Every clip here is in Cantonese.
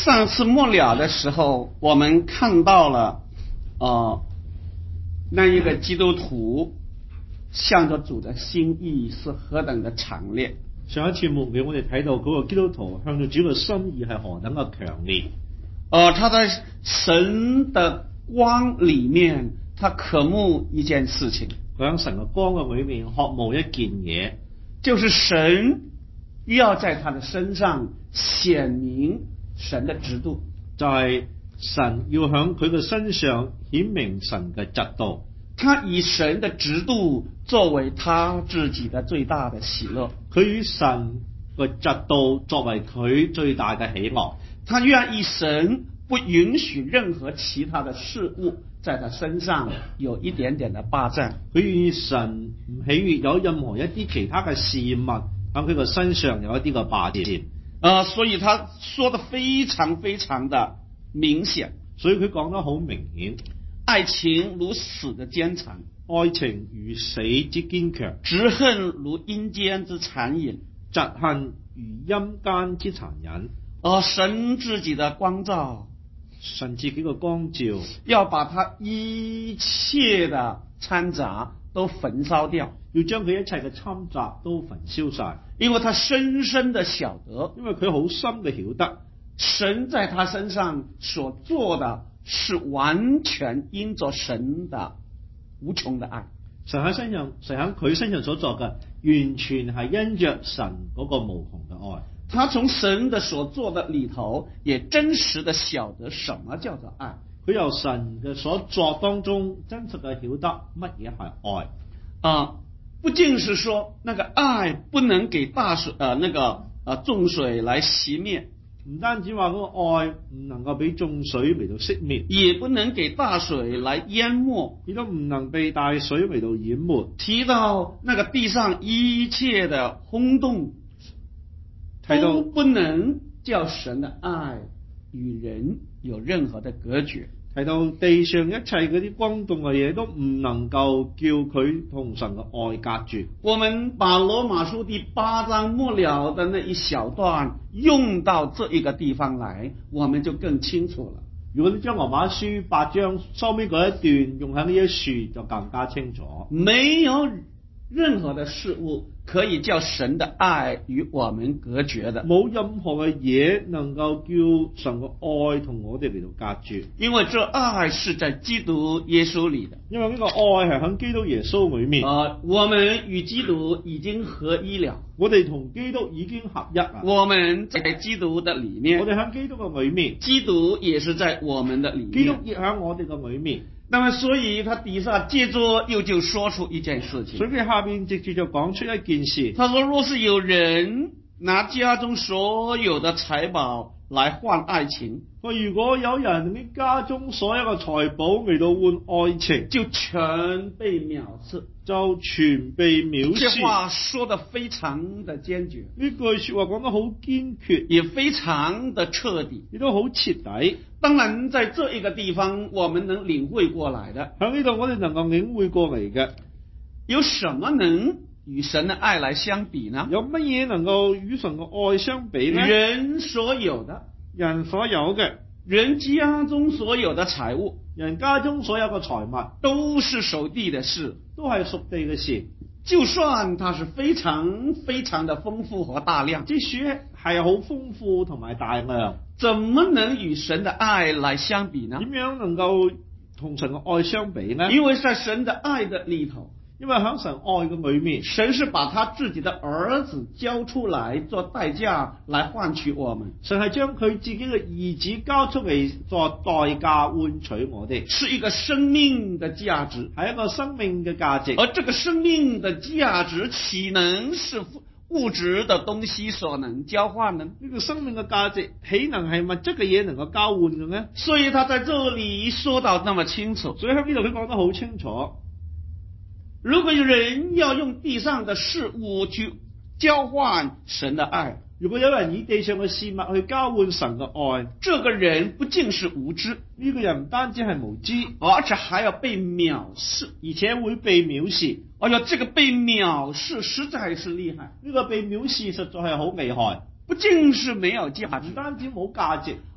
上次末了的时候，我们看到了，那一个基督徒向着主的心意是何等的強烈。 上一次末了，我哋睇到嗰個基督徒向住主嘅心意係何等嘅強烈。 他在神的光裏面，他渴慕一件事情。 佢喺神嘅光嘅裏面渴慕一件嘢， 就是神要在他的身上顯明神的直度， 就係神要響佢嘅身上顯明神嘅直度。 他以神的直度作為他自己的最大的喜樂， 佢以神嘅直度作為佢最大嘅喜樂。 他願意神不允許任何其他的事物在他身上有一點點的霸佔。 佢願意神唔喜悅有任何一啲其他嘅事物喺佢嘅身上有一啲嘅霸佔。 所以他說得非常非常的明顯， 所以佢講得好明顯。 愛情如死的堅強， 愛情如死之堅強， 嫉恨如陰間之殘忍， 嫉恨如陰間之殘忍。 神自己的光照， 神自己嘅光照， 要把他一切的摻雜都焚燒掉， 要將佢一切嘅摻雜都焚燒晒。 因為他深深的曉得， 因為佢好深嘅曉得， 神在他身上所做的是完全因着神的無窮的愛。 神喺佢身上所做嘅，完全係因着神嗰個無窮嘅愛。 他從神的所做的裏頭，也真實的曉得什麼叫做愛。 佢由神嘅所作當中，真實嘅曉得乜嘢係愛。 不僅是說那個愛不能給大水眾水來熄滅， 唔單止話嗰個愛唔能夠俾眾水嚟到熄滅， 也不能給大水來淹沒， 亦都唔能被大水嚟到淹沒。 提到那個地上一切的轟動，都不能叫神的愛與人有任何的隔絕。 提到地上一切嗰啲轟動嘅嘢，都唔能夠叫佢同神嘅愛隔絕。 我們把羅馬書第8章末了的那一小段用到這一個地方來，我們就更清楚了。 如果你將羅馬書8章收尾嗰一段用喺呢一處，就更加清楚。 沒有任何的事物可以叫神的愛與我們隔絕的， 冇任何嘅嘢能夠叫神嘅愛同我哋嚟到隔絕， 因為這愛是在基督耶穌裏的。 因為呢個愛係喺基督耶穌裏面。 我們與基督已經合一了， 我哋同基督已經合一啦。 我們在基督的裏面， 我哋喺基督嘅裏面， 基督也是在我們的裏面， 基督亦喺我哋嘅裏面。 那麼所以他底下接着又就說出一件事情， 所以佢下邊直接就講出一件事。 他說，若是有人拿家中所有的財寶來換愛情， 如果有人用家中所有嘅財寶嚟到換愛情， 就全被藐視， 就全被藐視。 這話說得非常的堅決， 呢句說話講得好堅決， 也非常的徹底， 亦都好徹底。 當然在這一個地方我們能領會過來的， 喺呢度我哋能夠領會過嚟嘅， 有什麼能與神的愛來相比呢？ 有乜嘢能夠與神嘅愛相比呢？ 人所有的， 人所有嘅， 人家中所有的財物， 人家中所有嘅財物， 都是屬地的事， 都係屬地嘅事。 就算它是非常非常的豐富和大量， 即使係好豐富同埋大量， 怎麼能與神的愛來相比呢？ 點樣能夠同神嘅愛相比呢？ 因為在神的愛的裏頭， 因為喺神愛嘅裏面， 神是把他自己的兒子交出來做代價來換取我們， 神係將佢自己嘅兒子交出嚟做代價換取我哋， 是一個生命的價值， 係一個生命嘅價值。 而這個生命的價值豈能是物質的東西所能交換呢？ 呢個生命嘅價值豈能係物質嘅嘢能夠交換嘅呢？ 所以他在這裏說到那麼清楚， 所以喺呢度佢講得好清楚。 如果有人要用地上的事物去交換神的愛， 如果有人以地上嘅事物去交換神嘅愛， 這個人不僅是無知， 呢個人唔單止係無知， 而且還要被藐視， 而且會被藐視。 哎呀，這個被藐視實在是厲害， 呢個被藐視實在係好厲害， 不僅是沒有價值， 唔單止冇價值，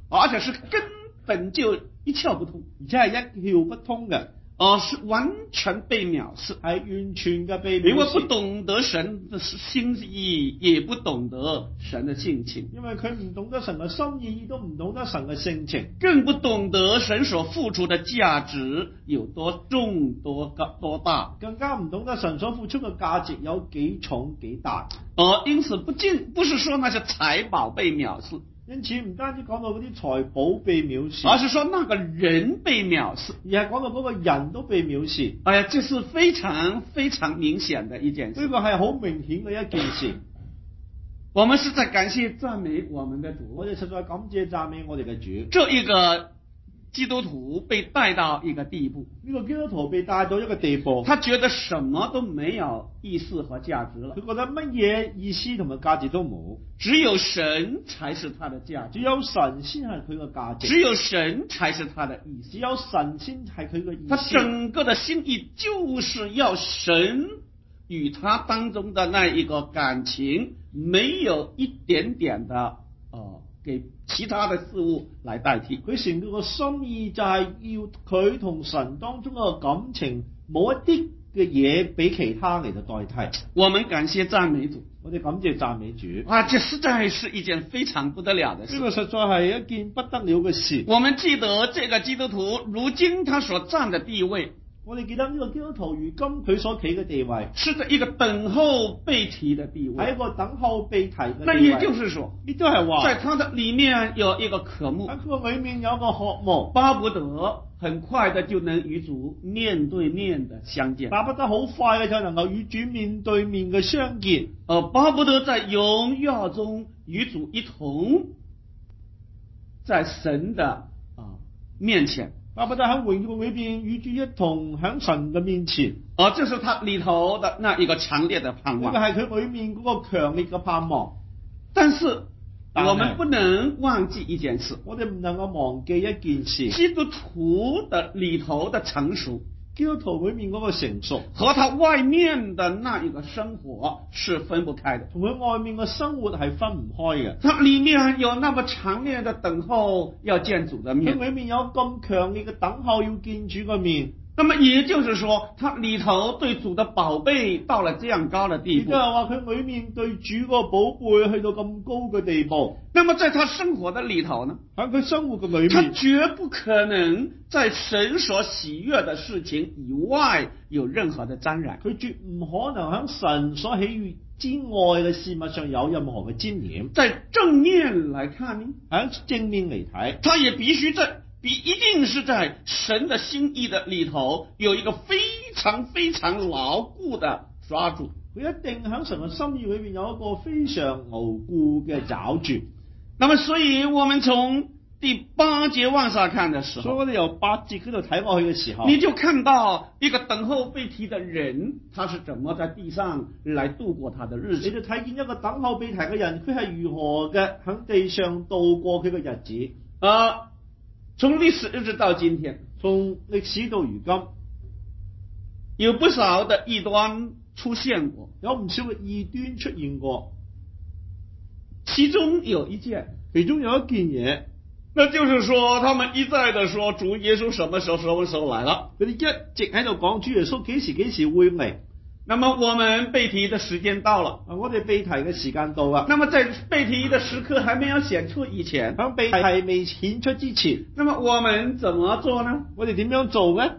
而且是根本就一窍不通， 而且係一竅不通嘅， 是完全被藐視， 係完全嘅被因為藐視。 不懂得神的心意，也不懂得神的性情， 因為佢唔懂得神嘅心意，都唔懂得神嘅性情， 更不懂得神所付出的價值有多重多大， 更加唔懂得神所付出嘅價值有幾重幾大。 因此不是說那些財寶被藐視， 因此唔單止講到嗰啲財寶被藐視， 而是說那個人被藐視， 而係講到嗰個人都被藐視。 哎呀，這是非常非常明顯的一件事。 呢個係好明顯嘅一件事。 我們實在感謝讚美我們的主， 我哋實在感謝讚美我哋嘅主。 這一個基督徒被帶到一個地步， 呢個基督徒被帶到一個地步， 他覺得什麼都沒有意思和價值了， 佢覺得乜嘢意思同埋價值都冇， 只有神才是他的價值， 只有神先係佢嘅價值， 只有神才是他的意思， 只有神先係佢嘅意思。 他整個的心意就是要神與他當中的那一個感情沒有一點點的給其他的事物來代替。 佢成個心意就係要佢同神當中嘅感情冇一啲嘅嘢俾其他嚟到代替。 我們感謝讚美主， 我哋感謝讚美主。 這實在是一件非常不得了的事。 呢個實在係一件不得了嘅事。 我們記得這個基督徒如今他所站的地位， 我哋記得呢個基督徒如今佢所企嘅地位， 是一個等候被提的地位， 係一個等候被提嘅地位。 那也就是說， 亦都係話， 在他的裏面有一個渴慕， 喺佢個裏面有一個渴慕， 巴不得很快的就能與主面對面的相見， 巴不得好快嘅就能夠與主面對面嘅相見， 巴不得在榮耀中與主一同在神的面前， 巴不得喺榮耀裏邊與主一同喺神嘅面前。 這是他裏頭的那一個強烈的盼望。 呢個係佢裏面嗰個強烈嘅盼望。 但是我們不能忘記一件事， 我哋唔能夠忘記一件事， 基督徒的裏頭的成熟， 基督徒裏面嗰個成熟和他外面的那一個生活是分不開的， 同佢外面嘅生活係分唔開嘅。 他裏面有那麼強烈的等候要見主的面， 佢裏面有咁強烈嘅等候要見主嘅面。 那麼也就是說，他裏頭對主的寶貝到了這樣高的地步， 亦都係話佢裏面對主個寶貝去到咁高嘅地步。 那麼在他生活的裏頭呢， 喺佢生活嘅裏面， 他絕不可能在神所喜悅的事情以外有任何的沾染， 佢絕唔可能喺神所喜悅之外嘅事物上有任何嘅沾染。 在正面來看呢， 喺正面嚟睇， 他也一定是在神的心意的裏頭有一個非常非常牢固的抓住， 佢一定喺神嘅心意裏邊有一個非常牢固嘅抓住。 那麼所以我們從第8節往下看的時候， 所以我哋由8節嗰度睇過去嘅時候， 你就看到一個等候被提的人，他是怎麼在地上來度過他的日子， 你就睇見一個等候被提嘅人，佢係如何嘅喺地上度過佢嘅日子。 從歷史一直到今天， 從歷史到如今， 有不少的異端出現過， 有唔少嘅異端出現過。 其中有一件嘢， 那就是說他們一再的說主耶穌什麼時候來了， 佢哋一直喺度講主耶穌幾時會嚟。 那麼我們被提的時間到了， 我哋被提嘅時間到啦。 那麼在被提的時刻還沒有顯出以前， 喺被提未顯出之前， 那麼我們怎麼做呢？ 我哋點樣做呢？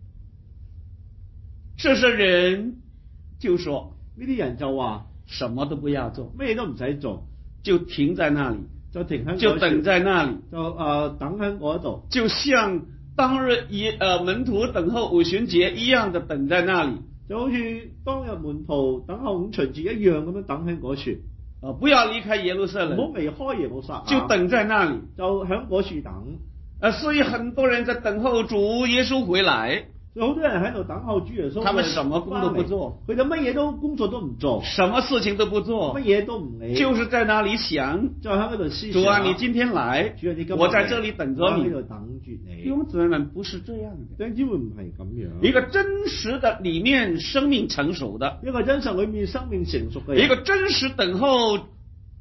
這些人就說， 呢啲人就話什麼都不要做， 咩都唔使做， 就停在那裡， 就等在那裡， 等喺嗰度， 就像當日門徒等候五旬節一樣的等在那裡， 就好似當日門徒等候五旬節一樣咁樣等喺嗰處。 不要離開耶路撒冷， 唔好離開耶路撒冷， 就等在那裡， 就喺嗰處等。 所以很多人在等候主耶穌回來。 有好多人喺度等候主耶穌， 他們什麼工都不做， 佢哋乜嘢都工作都唔做， 什麼事情都不做， 乜嘢都唔理， 就是在那裡想， 就喺嗰度思想。 主啊，你今天來， 主啊，你今日來， 我在這裡等着你， 喺度等住你。 弟兄姊妹們，不是這樣的， 弟兄姊妹唔係咁樣。 一個真實的裡面生命成熟的， 一個真實裡面生命成熟嘅人， 一個真實等候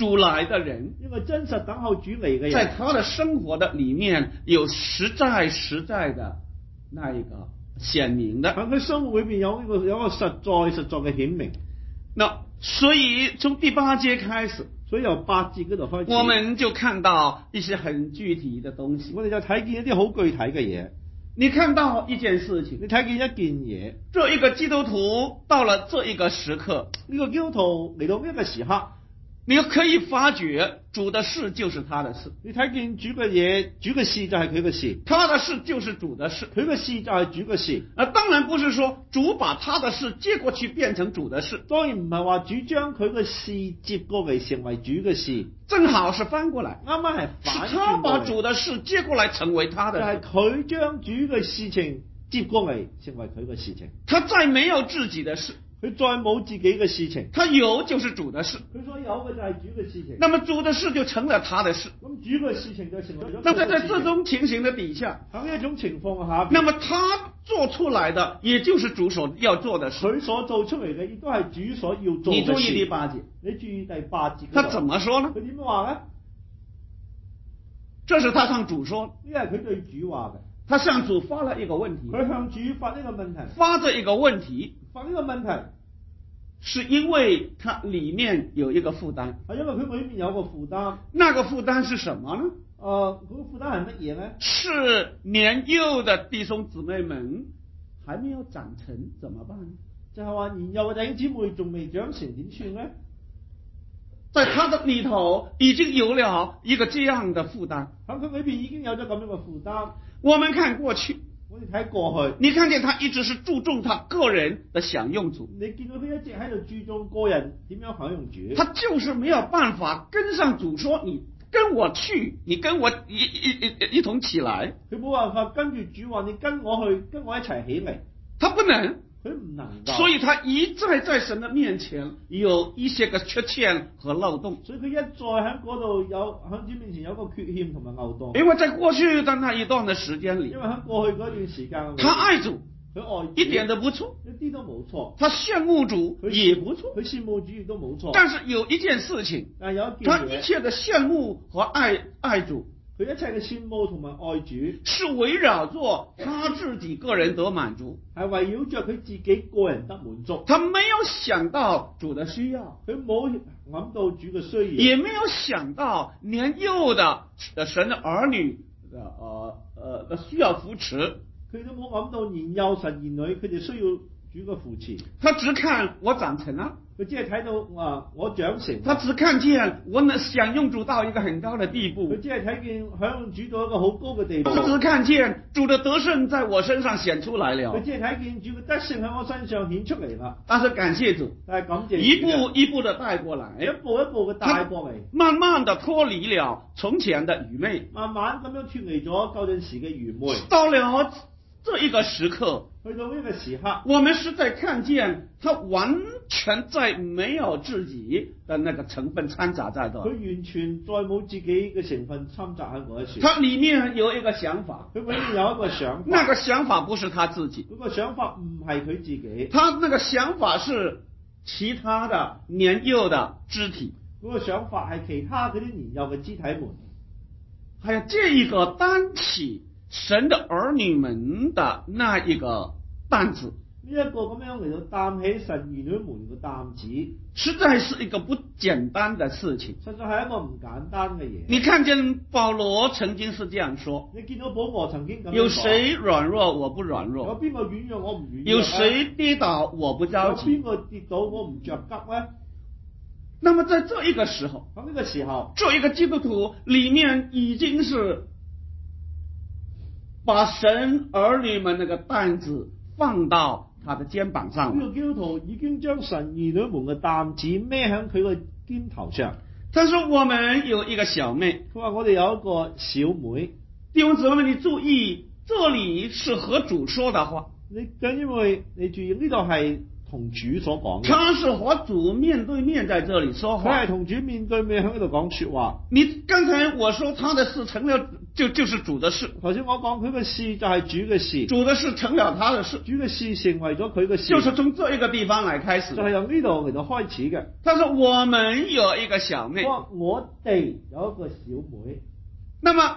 主来的人， 一個真實等候主嚟嘅人， 在他的生活的裡面有實在的那一個顯明的。 喺佢生活裏邊有一個實在嘅顯明。 那所以從第8節開始， 所以由8節嗰度開始， 我們就看到一些很具體的東西。 我哋就睇見一啲好具體嘅嘢。 你看到一件事情， 你睇見一件嘢， 這一個基督徒到了這一個時刻， 呢個基督徒嚟到呢一個時刻， 你可以發覺主的事就是他的事， 你睇見主嘅嘢，主嘅事就係佢嘅事， 他的事就是主的事， 佢嘅事就係主嘅事。 當然不是說主把他的事接過去變成主的事， 當然唔係話主將佢嘅事接過嚟成為主嘅事， 正好是翻過來， 啱啱係反是他把主的事接過來成為他的事， 就係佢將主嘅事情接過嚟成為佢嘅事情。 他再沒有自己的事， 佢再冇自己嘅事情， 他有就是主的事， 佢所有嘅就係主嘅事情。 那麼主的事就成了他的事， 咁主嘅事情就成為咗。 那麼在這種情形的底下， 喺呢一種情況下， 那麼他做出來的也就是主所要做的事。 佢所做出嚟嘅亦都係主所要做嘅事。 你注意第8節， 你注意第8節。 他怎麼說呢？ 佢點樣話咧？ 這是他向主說， 呢係佢對主話嘅。 他向主發了一個問題， 佢向主發呢個問題， 發這一個問題， 發呢個問題， 是因為他裏面有一個負擔， 係因為佢裏面有個負擔。 那個負擔是什麼呢？ 嗰個負擔係乜嘢咧？ 是年幼的弟兄姊妹們還沒有長成，怎麼辦呢？ 就係話年幼嘅弟兄姊妹仲未長成點算咧？ 在他的裏頭已經有了一個這樣的負擔， 喺佢裏邊已經有咗咁樣嘅負擔。 我們看過去， 我哋睇過去， 你看見他一直是注重他個人的享用主， 你見到佢一直喺度注重個人點樣享用主， 他就是沒有辦法跟上主說你跟我去，你跟我一同起來， 佢冇辦法跟住主話你跟我去，跟我一齊起嚟， 他不能。 佢唔能夠， 所以他一再在神的面前有一些個缺陷和漏洞， 所以佢一再喺嗰度有喺主面前有個缺陷同埋漏洞。 因為在過去的那一段的時間裏， 因為喺過去嗰段時間， 他愛主， 佢愛主一點都不錯， 一啲都冇錯， 他羨慕主也不錯， 佢羨慕主亦都冇錯。 但是有一件事情， 但有一件他一切的羨慕和愛主， 佢一切嘅羨慕同埋愛主， 是圍繞着他自己個人得滿足， 係圍繞着佢自己個人得滿足。 他沒有想到主的需要， 佢冇諗到主嘅需要， 也沒有想到年幼的神的兒女的需要扶持， 佢都冇諗到年幼神兒女佢哋需要主嘅扶持。 他只看我長成了， 佢只係睇到我長成， 他只看見我能享用主到一個很高的地步， 佢只係睇見享用主到一個好高嘅地步， 他只看見主的得勝在我身上顯出來了， 佢只係睇見主嘅得勝喺我身上顯出嚟啦。 但是感謝主， 但係感謝主， 一步一步的帶過來， 一步一步嘅帶過嚟， 慢慢的脫離了從前的愚昧， 慢慢咁樣脫離咗舊陣時嘅愚昧， 到了這一個時刻， 去到呢個時刻， 我們實在看見他完全再沒有自己的那個成分摻雜在這， 佢完全再冇自己嘅成分摻雜喺嗰一處。 他裏面有一個想法， 佢裏面有一個想法， 那個想法不是他自己， 嗰個想法唔係佢自己， 他那個想法是其他的年幼的肢體， 嗰個想法係其他嗰啲年幼嘅肢體們， 還有這一個擔起神的兒女們的那一個擔子， 呢一個咁樣嚟到擔起神兒女們嘅擔子， 實在是一個不簡單的事情。 實在係一個唔簡單嘅嘢。 你看見保羅曾經是這樣說， 你見到保羅曾經咁樣講， 有誰軟弱我不軟弱， 有邊個軟弱我唔軟弱， 有誰跌倒我不着急， 有邊個跌倒我唔着急咧？ 那麼在這一個時候， 喺呢個時候， 這一個基督徒裏面已經是把神兒女們那個擔子放到他的肩膀上。 呢個基督徒已經將神兒女們嘅擔子孭喺佢個肩頭上。 他說我們有一個小妹， 佢話我哋有一個小妹。 弟兄姊妹，你注意，這裡是和主說的話。 因為你注意呢度係同主所講嘅， 他是和主面對面在這裡說佢話。 係同主面對面喺呢度講說話。 你剛才我說他的事成了，就是主的事， 頭先我講佢嘅事就係主嘅事， 主的事成了他的事， 主嘅事成為咗佢嘅事， 就是從這一個地方來開始就。係由呢度嚟到開始嘅。 他說我們有一個小妹， 我哋有一個小妹， 那麼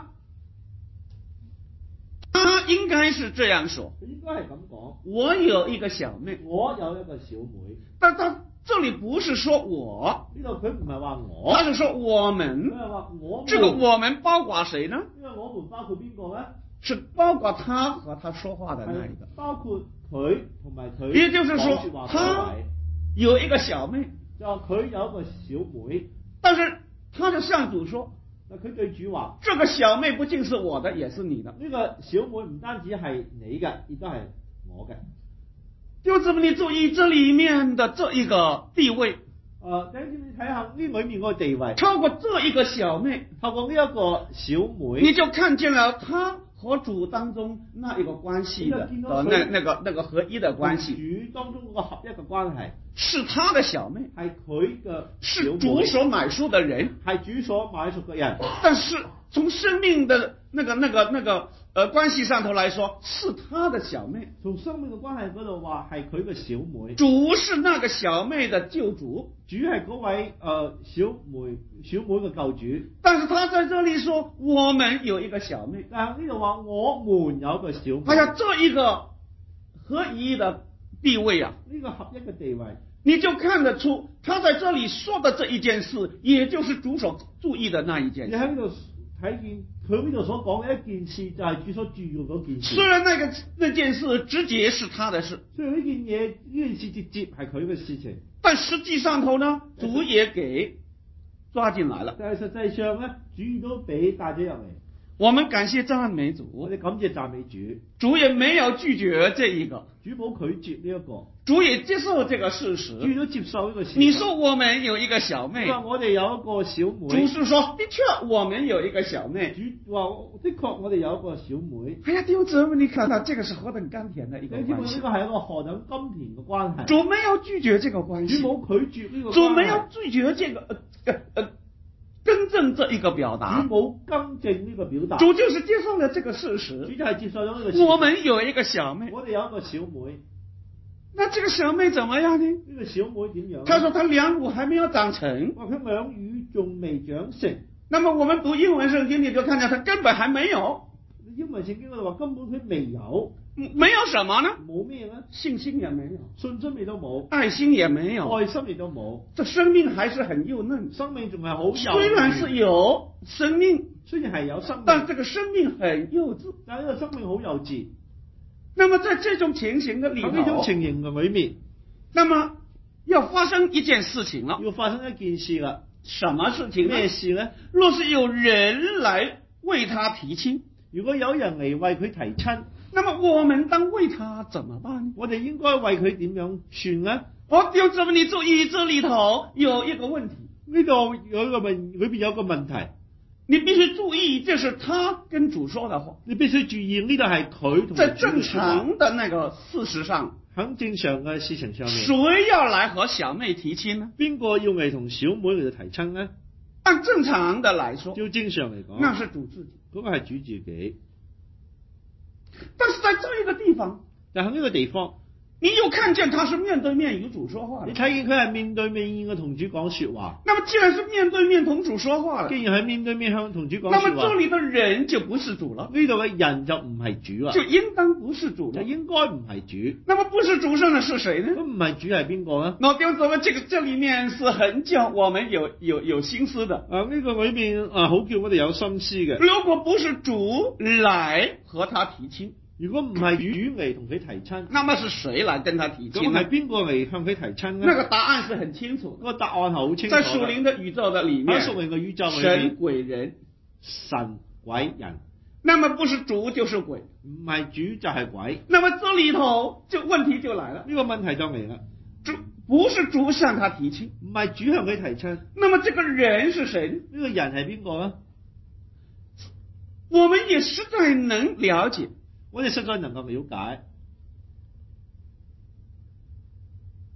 他應該是這樣說， 佢應該係咁講。 我有一個小妹， 我有一個小妹， 但他這裡不是說我， 呢度佢唔係話我， 他是說我佢們。 係話我們。 這個我們包括誰呢？ 因為我們包括邊個咧？ 是包括他和他說話的那一個。 包括佢同埋佢。 也就是說講說話嗰他位有一個小妹， 就話佢有一個小妹， 但是他就向主說， 但佢對主話： 這個小妹不僅是我的，也是你的。 呢個小妹唔單止係你嘅，亦都係我嘅。 就這麼你注意這裡面的這一個地位， 弟兄姊妹睇下呢裏面嗰個地位， 超過這一個小妹， 透過呢一個小妹， 你就看見了他和主當中那一個關係的，那個合一的關係， 主當中嗰個合一嘅關係， 是他的小妹， 係佢嘅小是妹， 主所買贖的人， 係主所買贖嘅人， 但是從生命的那個關係上頭來說，是他的小妹。 從生命嘅關係嗰度話係佢嘅小妹， 主是那個小妹的救主， 主係嗰位小妹嘅救主。 但是他在這裡說我們有一個小妹， 但係呢度話我們有一個小妹。 哎呀，這一個合一的地位啊， 呢個合一嘅地位， 你就看得出他在這裡說的這一件事，也就是主所注意的那一件事。 你喺呢度睇見佢呢度所講嘅一件事，就係主所注意嗰件事。 雖然那件事直接是他的事， 雖然呢件事直接係佢嘅事情， 但實際上頭呢，主也給抓進來了。 但係實際上咧，主都俾帶咗入嚟。 我們感謝讚美主， 我哋感謝讚美主， 主也沒有拒絕這一個， 主冇拒絕呢一個， 主也接受這個事實， 主都接受呢個事實。 你說我們有一個小妹， 話我哋有一個小妹， 主是說的確我們有一個小妹， 主話的確我哋有一個小妹。 哎呀，弟兄姊妹，你看到這個是何等甘甜的一個關係。 呢個係一個何等甘甜嘅關係。 主沒有拒絕這個關係， 主冇拒絕呢個關係， 主沒有拒絕這個更正這一個表達， 主冇更正呢個表達， 主就是接受了這個事實， 主就係接受咗呢個事實。 我們有一個小妹， 我哋有一個小妹， 那這個小妹怎麼樣呢？ 呢個小妹點樣？ 他說他兩乳還沒有長成， 話佢兩乳仲未長成。 那麼我們讀英文聖經，你就看見他根本還沒有。 英文聖經嗰度話根本佢未有， 沒有什麼呢？ 冇咩咧？ 信心也沒有， 信心亦都冇， 愛心也沒有， 愛心亦都冇。 這生命還是很幼嫩， 生命仲係好幼。 雖然是有生命， 雖然係有生命， 但這個生命很幼稚。 但係呢個生命好幼稚。 那麼在這種情形的裏頭， 喺呢種情形嘅裏面， 那麼要發生一件事情了， 要發生一件事啦。 什麼事情？ 咩事咧？ 若是有人來為他提親， 如果有人嚟為佢提親， 那麼我們當為他怎麼辦呢？ 我哋應該為佢點樣算咧？ 弟兄姊妹，你注意這裏頭有一個問題， 呢度有一個裏邊有一個問題， 你必須注意，這是他跟主說的話， 你必須注意呢度係佢同在正常的那個事實上， 喺正常嘅事情上面， 誰要來和小妹提親呢？ 邊個要嚟同小妹嚟提親呢？ 按正常的來說， 照正常嚟講， 那是主自己， 嗰個係主自己。 但是在這一個地方， 但喺呢個地方， 你又看見他是面對面與主說話的， 你睇見佢係面對面嘅同主講說話。 那麼既然是面對面同主說話的， 既然係面對面向同主講說話， 那麼這裏的人就不是主了， 呢度嘅人就唔係主啦， 就應當不是主了， 就應該唔係主。 那麼不是主上的是誰呢？ 咁唔係主係邊個呢？ 那弟兄姊妹，這裏面是很叫我們有心思的。 呢個裏面好叫我哋有心思嘅。 如果不是主來和他提親， 如果唔係主嚟同佢提親， 那麼是誰來跟他提親呢？ 咁係邊個嚟向佢提親呢？ 那個答案是很清楚的， 個答案係好清楚。 在屬靈的宇宙的裏面， 喺屬靈嘅宇宙裏面， 神鬼人， 神鬼人， 那麼不是主就是鬼， 唔係主就係鬼。 那麼這裏頭就問題就來了， 呢個問題就嚟啦。 主不是主向他提親， 唔係主向佢提親， 那麼這個人是誰呢？ 呢個人係邊個呢？ 我們也實在能了解， 我哋實在能夠了解，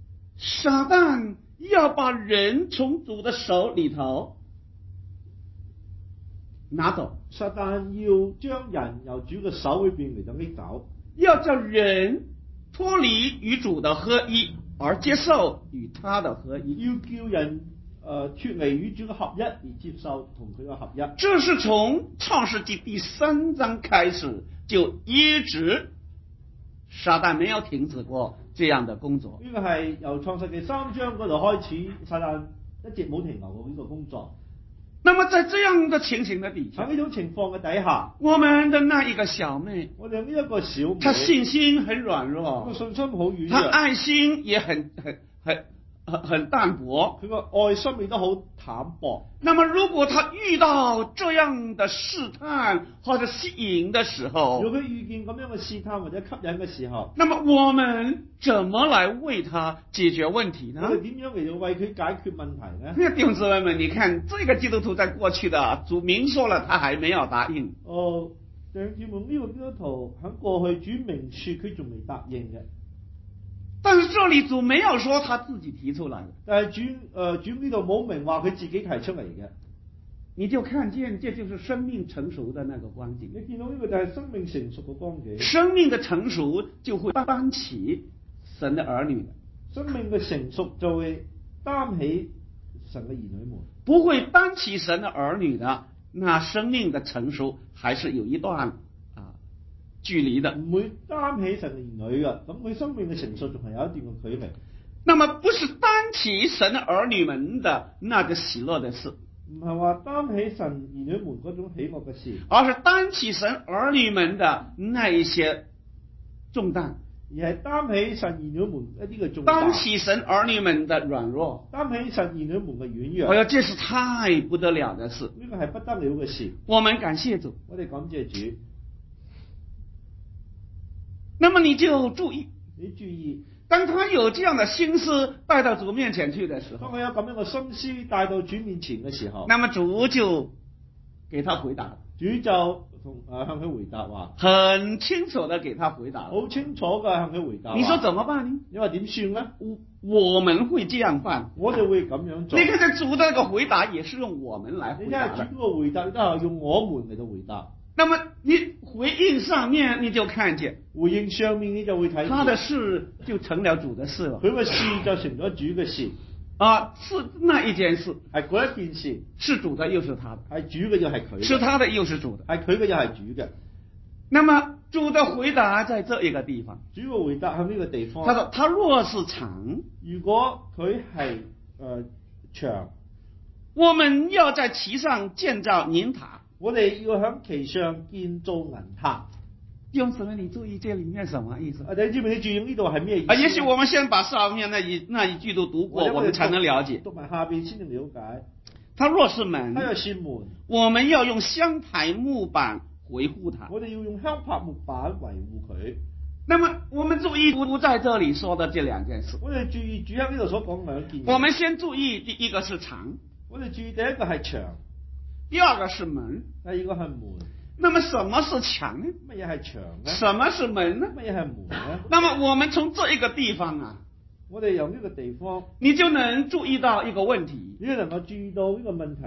撒旦要把人从主的手里头拿走， 撒旦要將人由主嘅手裏邊嚟到拎走， 要叫人脱離與主的合一，而接受與他的合一。 要叫人脱離與主嘅合一，而接受同佢嘅合一。 這是從創世紀第3章開始就一直撒旦沒有停止過這樣的工作。 呢個係由創世紀3章嗰度開始，撒旦一直冇停留過呢個工作。 那麼在這樣的情形的底下， 喺呢種情況嘅底下， 我們的那一個小妹， 我哋呢一個小妹， 她信心很軟弱， 個信心好軟弱， 她愛心也很淡薄， 佢個愛心亦都好淡薄。 那麼如果她遇到這樣的試探或者吸引的時候， 如果佢遇見咁樣嘅試探或者吸引嘅時候， 那麼我們怎麼來為她解決問題呢？ 我哋點樣嚟到為佢解決問題呢？ 弟兄姊妹們，你看這個基督徒在過去的主明說了，他還沒有答應。 弟兄姊妹，呢個基督徒喺過去主明說佢仲未答應嘅。 但是這裏主沒有說他自己提出來的， 但係主呢度冇明話佢自己提出嚟嘅， 你就看見這就是生命成熟的那個光景。 你見到呢個就係生命成熟嘅光景。 生命的成熟就會擔起神的兒女的， 生命嘅成熟就會擔起神嘅兒女們。 不會擔起神的兒女的，那生命的成熟還是有一段距離的， 唔會擔起神嘅兒女嘅，咁佢生命嘅成熟仲係有一段嘅距離。 那麼不是擔起神的兒女們的那個喜樂的事， 唔係話擔起神兒女們嗰種喜樂嘅事， 而是擔起神兒女們的那一些重擔， 而係擔起神兒女們一啲嘅重擔， 擔起神兒女們的軟弱， 擔起神兒女們嘅軟弱。 哎呀，這是太不得了的事， 呢個係不得了嘅事。 我們感謝主， 我哋感謝主。 那麼你就注意， 你注意， 當他有這樣的心思帶到主面前去的時候， 當佢有咁樣嘅心思帶到主面前嘅時候， 那麼主就給他回答， 主就向佢回答話， 很清楚的給他回答， 好清楚嘅向佢回答。 你說怎麼辦呢？ 你話點算呢？ 我們會這樣辦， 我哋會咁樣做。 你看這主的那個回答也是用我們來回答的。 你睇下主嗰個回答都係用我們嚟到回答。 那麼你回應上面你就看見， 回應上面你就會睇他的事就成了主的事了， 佢嘅事就成咗主嘅事。 是那一件事， 係嗰一件事， 是主的又是他的， 係主嘅又係佢， 是他的又是主的， 係佢嘅又係主嘅。 那麼主的回答在這一個地方， 主嘅回答喺呢個地方。 他說：他若是長， 如果佢係長， 我們要在其上建造銀塔。 我哋要喺其上建造銀塔。 弟兄姊妹，你注意這裏面什麼意思？ 你知唔知你注意呢度係咩意思？ 也許我們先把上面那一句都讀過，我們才能了解。 讀埋下邊先能了解。 他若是門， 他若是門， 我們要用香柏木板維護它。 我哋要用香柏木板維護佢。 那麼我們注意主在這裏說的這兩件事。 我哋注意主喺呢度所講兩件。 我們先注意第一個是長， 我哋注意第一個係牆， 第二個是門， 第二個係門。 那麼什麼是牆呢？ 乜嘢係牆呢？ 什麼是門呢？ 乜嘢係門呢？ 那麼我們從這一個地方我哋由呢個地方， 你就能注意到一個問題， 你就能夠注意到呢個問題。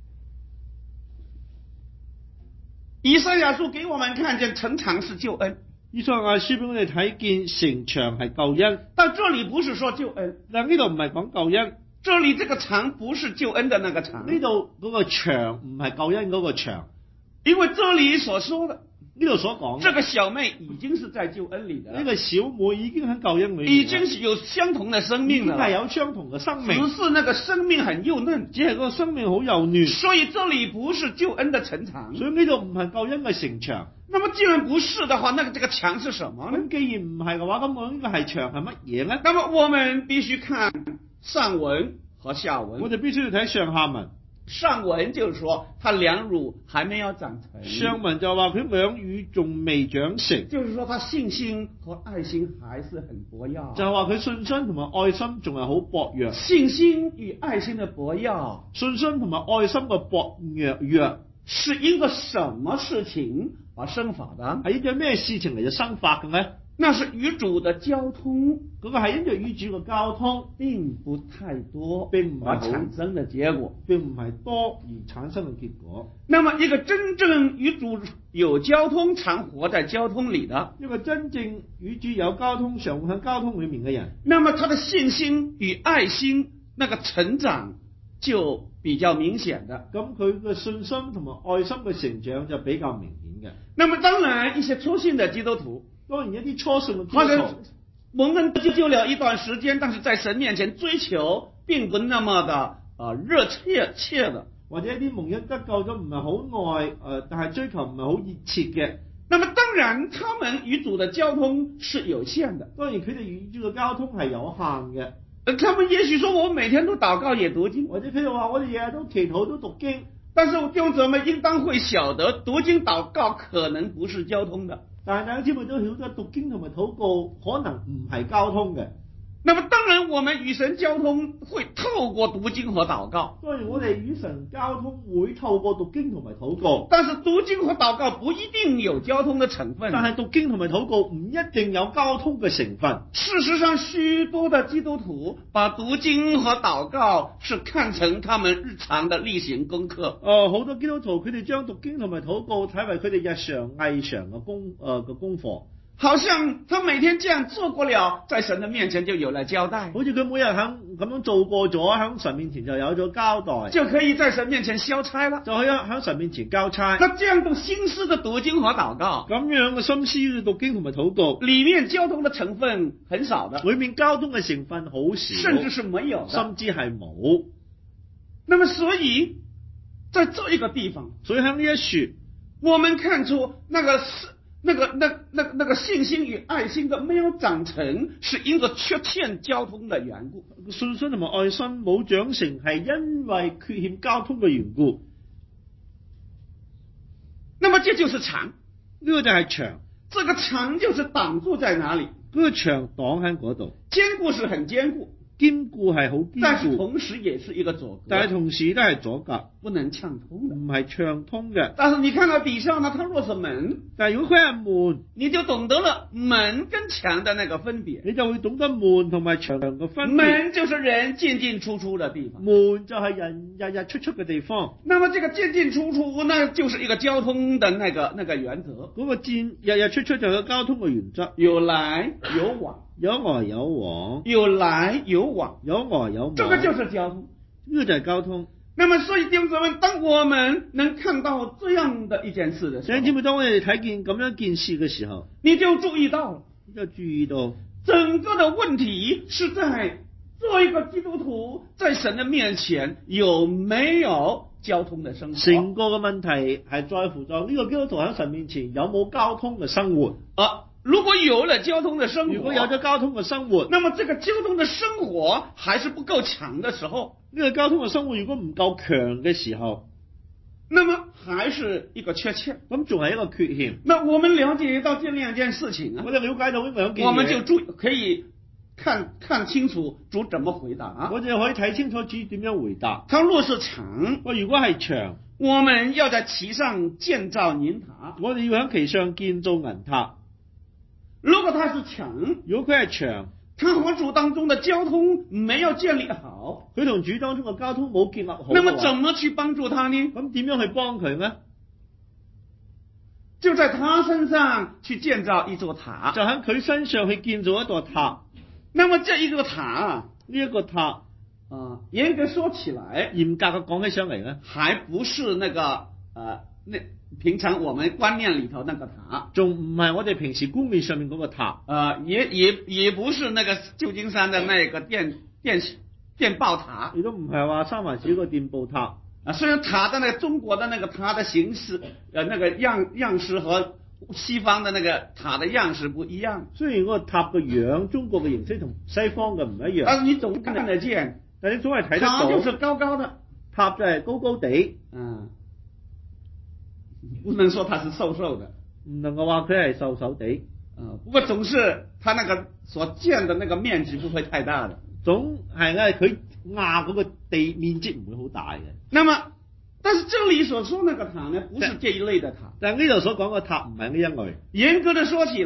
以賽亞書給我們看見城牆是救恩， 以賽亞書俾我哋睇見城牆係救恩， 但這裏不是說救恩， 但呢度唔係講救恩， 這裏這個牆不是救恩的那個牆， 呢度嗰個牆唔係救恩嗰個牆， 因為這裏所說的呢度所講， 這個小妹已經是在救恩裏的， 呢個小妹已經喺救恩裏， 已經是有相同的生命了， 係有相同嘅生命， 只是那個生命很幼嫩， 只係嗰個生命好幼嫩， 所以這裏不是救恩的城牆， 所以呢度唔係救恩嘅城牆。 那麼既然不是的話，那個這個牆是什麼呢？ 咁既然唔係嘅話，咁我呢個係牆係乜嘢呢？ 那麼我們必須看上文和下文， 我哋必須要睇上下文。 上文就是說，他兩乳還沒有長成。 上文就話佢兩乳仲未長成， 就是說他信心和愛心還是很薄弱。 就話佢信心同埋愛心仲係好薄弱。 信心與愛心的薄弱， 信心同埋愛心嘅薄弱， 是因個什麼事情而生發的？ 係因為咩事情嚟就生發嘅呢？ 那是與主的交通嗰個係因着與主嘅交通並不太多並唔係而產生的結果。 並唔係多而產生嘅結果。 那麼一個真正與主有交通、常活在交通裏的， 一個真正與主有交通、常活喺交通裏面嘅人， 那麼他的信心與愛心那個成長就比較明顯的。 咁佢嘅信心同埋愛心嘅成長就比較明顯嘅。 那麼當然一些初信的基督徒， 當然一啲初信嘅基或者督徒， 蒙恩得救了一段時間，但是在神面前追求並不那麼的熱切的， 或者一啲蒙恩得救咗唔係好愛但係追求唔係好熱切嘅。 那麼當然他們與主的交通是有限的。 當然佢哋與主嘅交通係有限嘅。 他們也許說我每天都禱告也讀經， 或者佢哋話我哋日日都祈禱都讀經， 但是弟兄姊妹應當會曉得讀經禱告可能不是交通的。 但係弟兄姊妹都曉得讀經同埋禱告可能唔係交通嘅。 那麼當然我們與神交通會透過讀經和禱告， 當然我哋與神交通會透過讀經同埋禱告， 但是讀經和禱告不一定有交通的成分。 但係讀經同埋禱告唔一定有交通嘅成分。 事實上許多的基督徒把讀經和禱告是看成他們日常的例行功課。 好多基督徒佢哋將讀經同埋禱告睇為佢哋日常藝常嘅功課。 好像他每天這樣做過了，在神的面前就有了交代， 好似佢每日咁樣做過咗，喺神面前就有咗交代， 就可以在神面前消差了， 就可以喺神面前交差。 那這樣的心思的讀經和禱告， 咁樣嘅心思嘅讀經同埋禱告， 裏面交通的成分很少的， 裏面交通嘅成分好少， 甚至是沒有的， 甚至係冇。 那麼所以在這一個地方， 所以喺呢一處， 我們看出那個信心與愛心的沒有長成，是因為缺欠交通的緣故。 信心同埋愛心冇長成，係因為缺欠交通嘅緣故。 那麼這就是牆， 呢個就係牆。 這個牆就是擋住在哪裡？ 嗰個牆擋喺嗰度， 堅固是很堅固， 堅固係好堅固， 但是同時也是一個阻隔， 但係同時都係阻隔， 不能暢通的， 唔係暢通嘅。 但是你看到底下呢，它若是門， 但係如果佢係門， 你就懂得了門跟牆的那個分別， 你就會懂得門同埋牆嘅分別。 門就是人進進出出的地方， 門就係人日日出出嘅地方。 那麼這個進進出出，那就是一個交通的那個原則。 嗰個日日出出就有交通嘅原則， 有來有往， 有來有往， 有來有往， 有來有往， 這個就是交通。 呢個就係交通。 那麼所以弟兄姊妹，當我們能看到這樣的一件事的時候， 弟兄姊妹，當我哋睇見咁樣件事嘅時候， 你就注意到了， 你就注意到整個的問題是在做一個基督徒在神的面前有沒有交通的生活。 成個嘅問題係在乎咗呢個基督徒喺神面前有冇交通嘅生活。 如果有了交通的生活， 如果有咗交通嘅生活， 那麼這個交通的生活還是不夠強的時候， 呢個交通嘅生活如果唔夠強嘅時候， 那麼還是一個缺陷， 咁仲係一個缺陷。 那我們了解到這兩件事情啊， 我哋了解到呢兩件嘢， 我們就可以看清楚主怎麼回答啊。 我哋可以睇清楚主點樣回答。 他若是牆， 如果係牆， 我們要在其上建造銀塔， 我哋要喺其上建造銀塔。 如果它是牆， 如果佢係牆， 它和主當中的交通沒有建立好， 佢同主當中嘅交通冇建立好， 那麼怎麼去幫助他呢？ 咁點樣去幫佢呢？ 就在他身上去建造一座塔， 就喺佢身上去建造一座塔。 那麼這一個塔， 呢一個塔嚴格說起來， 嚴格嘅講起上嚟呢， 還不是那平常我們觀念裏頭那個塔， 仲唔係我哋平時觀念上面嗰個塔， 也不是那個舊金山的那個電報塔， 亦都唔係話三藩市個電報塔。 雖然塔的那個中國的那個塔的形式，那個樣式和西方的那個塔的樣式不一樣。 雖然嗰個塔嘅樣，中國嘅形式同西方嘅唔一樣， 但是你總看得見， 但你總係睇得到。 塔就是高高的， 塔就係高高地， 不能說它是瘦瘦的， 唔能夠話佢係瘦瘦地。 不過總是它那個所建的那個面積不會太大的， 總係咧佢壓嗰個地面積唔會好大嘅。 那麼，但是這裏所說那個塔呢，不是這一類的塔。 但係呢度所講嘅塔唔係呢一類。 嚴格的說起來，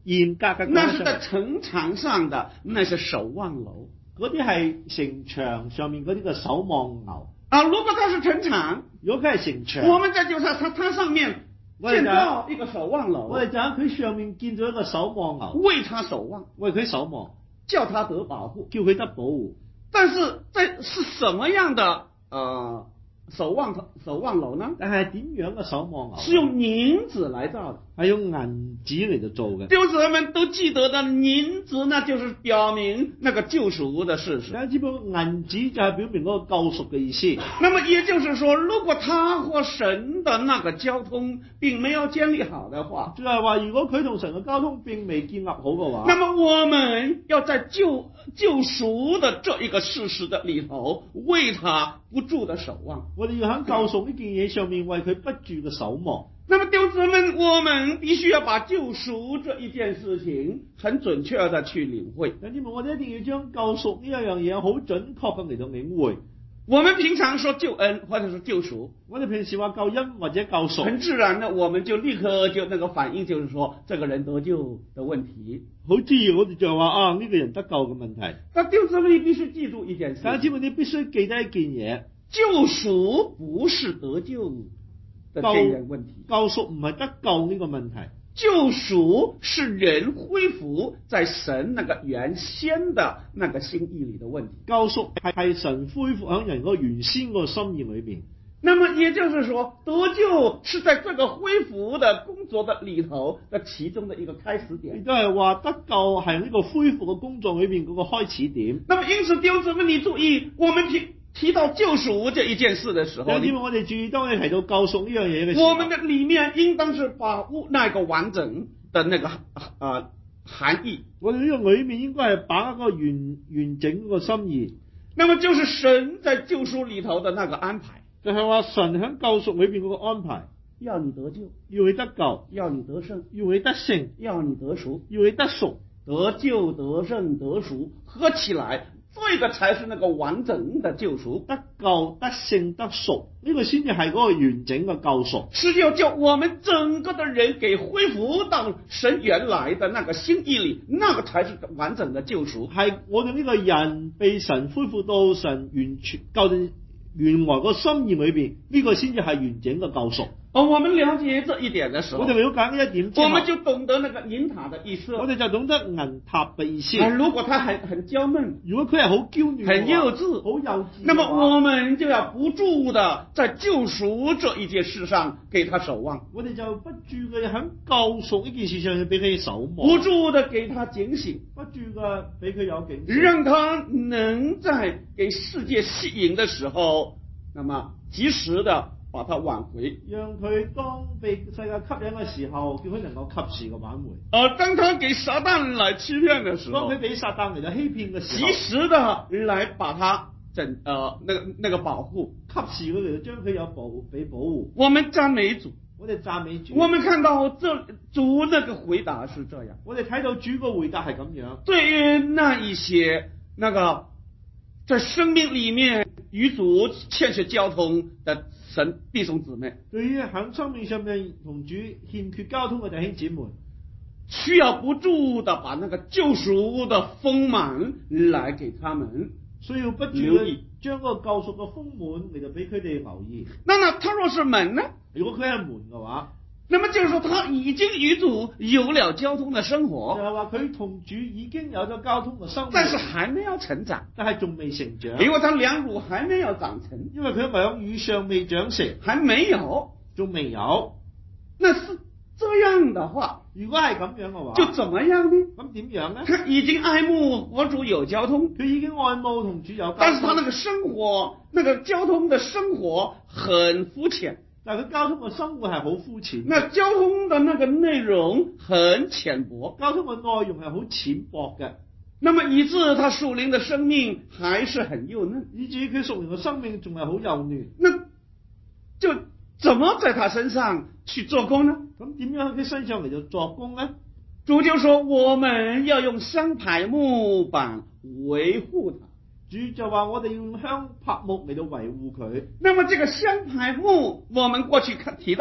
嚴格嘅那是在講上， 城牆上的，那是守望樓。 嗰啲係城牆上面嗰啲嘅守望樓。 啊，如果它是城牆， 如果佢係城牆， 我們在就在它上面建造一個守望樓， 我哋就喺佢上面建咗一個守望樓， 為它守望， 為佢守望， 叫它得保護， 叫佢得保護。 但是是什麼樣的守望樓呢？ 但係點樣嘅守望樓？ 是用銀子來造的， 係用銀紙嚟到做嘅。 弟兄姊妹們都記得的，銀子呢就是表明那個救贖的事實。 大家知唔知銀紙就係表明嗰個救贖嘅意思？ 那麼也就是說，如果他和神的那個交通並沒有建立好的話， 就係話如果佢同神嘅交通並未建立好嘅話， 那麼我們要在救贖的這一個事實的裏頭，為他不住的守望。 我哋要喺救贖呢件嘢上面為佢不住嘅守望。 那麼弟兄姊妹，我們必須要把救贖這一件事情很準確的去領會。 弟兄姊妹，我哋一定要將救贖呢一樣嘢好準確咁嚟到領會。 我們平常說救恩或者是救贖， 我哋平時話救恩或者救贖， 很自然的我們就立刻就那個反應就是說這個人得救的問題。 好自然我哋就話呢個人得救嘅問題。 但弟兄姊妹，你必須記住一件事， 弟兄姊妹，你必須記得一件嘢， 救贖不是得救的這件問題， 救贖唔係得救呢個問題。 救贖是人恢復在神那個原先的那個心意裏的問題。 救贖係神恢復喺人個原先個心意裏邊。 那麼也就是說，得救是在這個恢復的工作的裏頭的其中的一個開始點。 亦都係話得救係呢個恢復嘅工作裏邊嗰個開始點。 那麼因此弟兄姊妹，你注意，我們提到救贖這一件事的時候， 因為我哋注意當你提到救贖呢樣嘢嘅時候， 我們的裏面應當是把那個完整的那個含義。 我哋呢個裏面應該係把握個完整嗰個心意。 那麼就是神在救贖裏頭的那個安排， 就係話神喺救贖裏邊嗰個安排， 要你得救， 要你得救， 要你得勝， 要你得勝， 要你得贖， 要你得贖， 得救得勝得贖合起來，這個才是那個完整的救贖。 得救得勝得贖，呢個先至係嗰個完整嘅救贖， 是要叫我們整個的人給恢復到神原來的那個心意裏，那個才是完整的救贖。 係我哋呢個人被神恢復到神完全救定原來個心意裏邊，呢個先至係完整嘅救贖。 我們了解這一點的時候， 我哋了解呢一點之後， 我們就懂得那個銀塔的意思。 我哋就懂得銀塔嘅意思。 如果他很嬌悶， 如果佢係好嬌嫩， 很幼稚， 好幼稚， 那麼我們就要不住的在救贖這一件事上給他守望。 我哋就不住嘅喺救贖呢件事上去俾佢守望， 不住的給他警醒， 不住嘅俾佢有警醒， 讓他能在給世界吸引的時候，那麼及時的把它挽回， 讓佢當被世界吸引嘅時候，叫佢能夠及時嘅挽回。 當他給撒旦來欺騙的時候， 當佢俾撒旦嚟到欺騙嘅時候， 及時的來把他那個保護， 及時嘅嚟到將佢有俾保護。 我們讚美主， 我哋讚美主。 我們看到主那個回答是這樣， 我哋睇到主個回答係咁樣。 對於那一些那個在生命裏面與主欠缺交通的神弟兄姊妹， 對於喺生命上面同主欠缺交通嘅弟兄姊妹， 需要不住的把那個救贖的豐滿來給他們， 需要不住嘅將個救贖嘅豐滿嚟到俾佢哋留意。 那他若是門呢？ 如果佢係門嘅話， 那麼就是說他已經與主有了交通的生活， 就係話佢同主已經有咗交通嘅生活， 但是還沒有成長， 但係仲未成長， 因為他兩乳還沒有長成， 因為佢兩乳尚未長成， 還沒有， 仲未有。 那是這樣的話， 如果係咁樣嘅話， 就怎麼樣呢？ 咁點樣呢？ 他已經愛慕和主有交通， 佢已經愛慕同主有交通， 但是他那個生活，那個交通的生活很膚淺。 但係佢交通嘅生活係好膚淺， 那交通的那個內容很淺薄， 交通嘅內容係好淺薄嘅， 那麼以致他屬靈的生命還是很幼嫩， 以至於佢屬靈嘅生命仲係好幼嫩， 那就怎麼在他身上去做工呢？ 咁點樣喺佢身上嚟到作工呢？ 主就說我們要用香柏木板維護他。 主就話我哋要用香柏木嚟到維護佢。 那麼這個香柏木，我們過去提到了。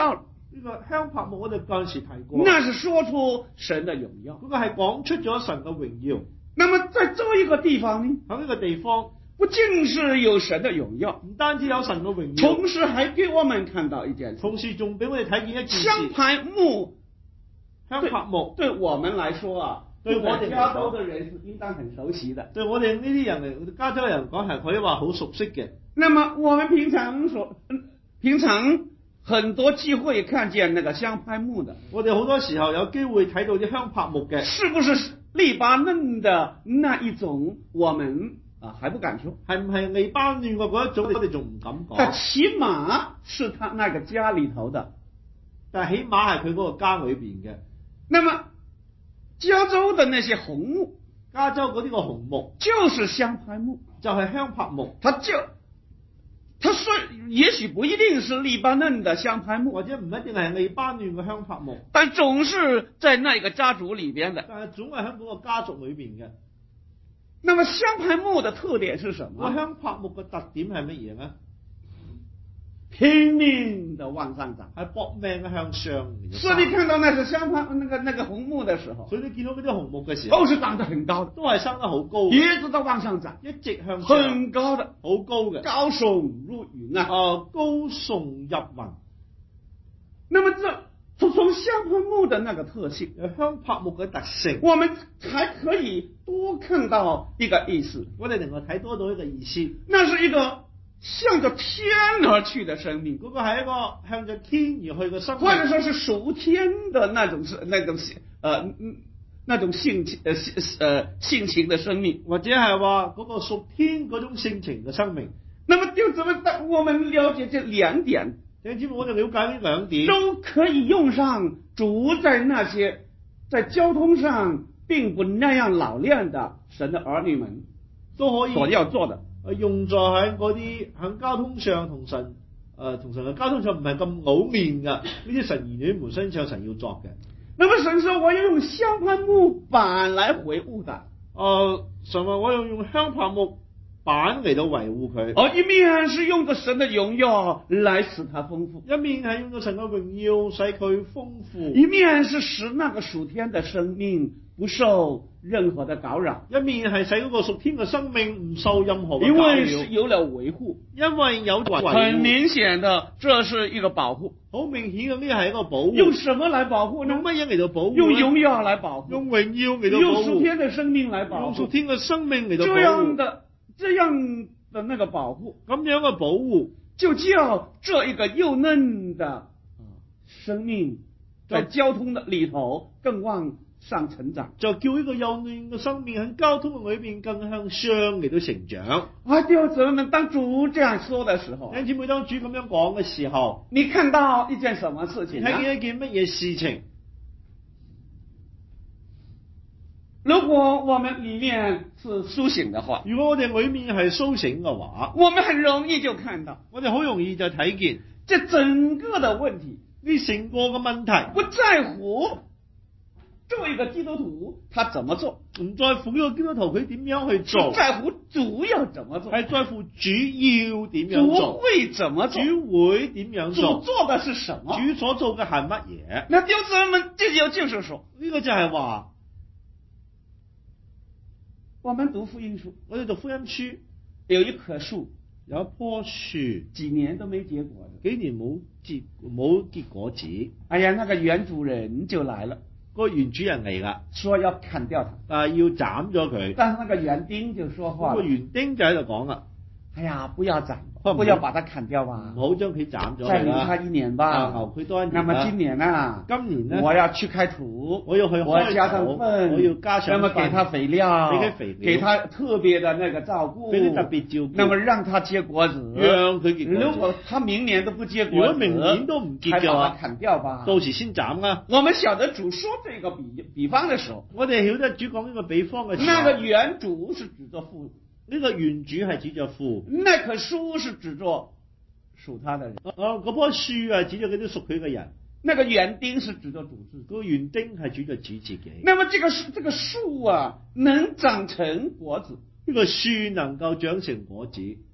呢個香柏木我哋嗰陣時提過， 那是說出神的榮耀。 嗰個係講出咗神嘅榮耀。 那麼在這一個地方呢， 喺呢個地方不僅是有神的榮耀， 唔單止有神嘅榮耀， 同時還給我們看到一件事， 同時仲俾我哋睇見一件事。 香柏木， 香柏木對我們來說啊， 對我哋加州的人是應當很熟悉的。 對我哋呢啲人嚟，加州人講係可以話好熟悉嘅。 那麼我們平常很多機會看見那個香柏木的， 我哋好多時候有機會睇到啲香柏木嘅， 是不是黎巴嫩的那一種？我們還不敢說， 係唔係黎巴嫩嘅嗰一種？我哋仲唔敢講。 但起碼是他那個家裏頭的， 但係起碼係佢嗰個家裏邊嘅。 那麼加州的那些紅木， 加州嗰啲個紅木就是香柏木， 就係香柏木。 它雖也許不一定是黎巴嫩的香柏木， 或者唔一定係黎巴嫩嘅香柏木， 但總是在那個家族裏邊的。 但係總係喺嗰個家族裏邊嘅。 那麼香柏木的特點是什麼？ 個香柏木嘅特點係乜嘢呢？ 拼命的往上長， 係搏命嘅向上。 所以你看到那是香柏那個紅木的時候， 所以你見到嗰啲紅木嘅時候， 都是長得很高的， 都係生得好高， 一直都往上長， 一直向上， 很高的， 好高嘅， 高聳入雲啊！ 高聳入雲。 那麼從香柏木的那個特性， 香柏木嘅特性， 我們還可以多看到一個意思， 我哋能夠睇多到一個意思， 那是一個向着天而去的生命， 嗰個係一個向着天而去嘅生命， 或者說是屬天的那種性情的生命， 或者係話嗰個屬天嗰種性情嘅生命。 那麼就怎麼我們了解這兩點， 你知唔知我哋了解呢兩點都可以用上主在那些在交通上並不那樣老練的神的兒女們都可以所要做的。 用在喺嗰啲喺交通上同神嘅交通上唔係咁老練嘅呢啲神兒女們身上神要作嘅。 那麼神說我要用香柏木板來維護的。 神話我要用香柏木板嚟到維護佢。 一面是用着神的榮耀來使它豐富， 一面係用咗神嘅榮耀使佢豐富， 一面是使那個屬天的生命不受任何的干擾， 一面係使嗰個屬天嘅生命唔受任何嘅因干擾， 為是有了維護， 因為有維護， 很明顯的這是一個保護， 好明顯嘅呢係一個保護。 用什麼來保護呢？ 用乜嘢嚟到保護？ 用榮耀來保護， 用榮耀嚟到保護， 用屬天的生命來保護， 用屬天嘅生命嚟到保護。 這樣的那個保護， 咁樣嘅保護， 就叫這一個幼嫩的生命在交通的裏頭更往上成長， 就叫呢個幼嫩嘅生命喺交通嘅裏邊更向上嚟到成長。 弟兄姊妹們，當主這樣說的時候， 弟兄姊妹，當主咁樣講嘅時候， 你看到一件什麼事情？ 睇見一件乜嘢事情？ 如果我們裏面是甦醒的話， 如果我哋裏面係甦醒嘅話， 我們很容易就看到， 我哋好容易就睇見， 這整個的問題， 呢成個嘅問題， 不在乎做一個基督徒他怎麼做， 唔在乎呢個基督徒佢點樣去做， 不在乎主要怎麼做， 係在乎主要點樣做， 主會怎麼做， 主會點樣做， 主做的是什麼， 主所做嘅係乜嘢？ 那弟兄姊妹們，這就是說， 呢個就係話。 我們讀福音書， 我哋讀福音書， 有一棵樹， 有一棵樹， 幾年都沒結果， 幾年冇結果子。 哎呀，那個園主人就來了， 個園主人嚟啦， 說要砍掉它， 要斬咗佢。 但是那個園丁就說話， 個園丁就喺度講啦， 哎呀，不要斬，不要把它砍掉吧， 唔好將佢斬咗， 再留他一年吧， 留佢多一年。 那麼今年呢？我要去開土， 我要去開土， 我要加上糞， 我要加上糞， 那麼給他肥料，給他特別的那個照顧， 俾佢特別照顧， 那麼讓他結果子， 讓佢結果子。 如果他明年都不結果子， 如果明年都唔結嘅話， 砍掉吧， 到時先斬啊。 我們曉得主說這個比方的時候， 我哋曉得主講呢個比方嘅時候， 那個園主是指着父， 呢個園主係指着父， 那棵樹是指着屬他的人， 嗰棵樹係指着嗰啲屬佢嘅人， 那個園丁是指着主自己， 嗰個園丁係指着主自己。 那麼這個樹啊，能長成果子， 呢個樹能夠長成果子，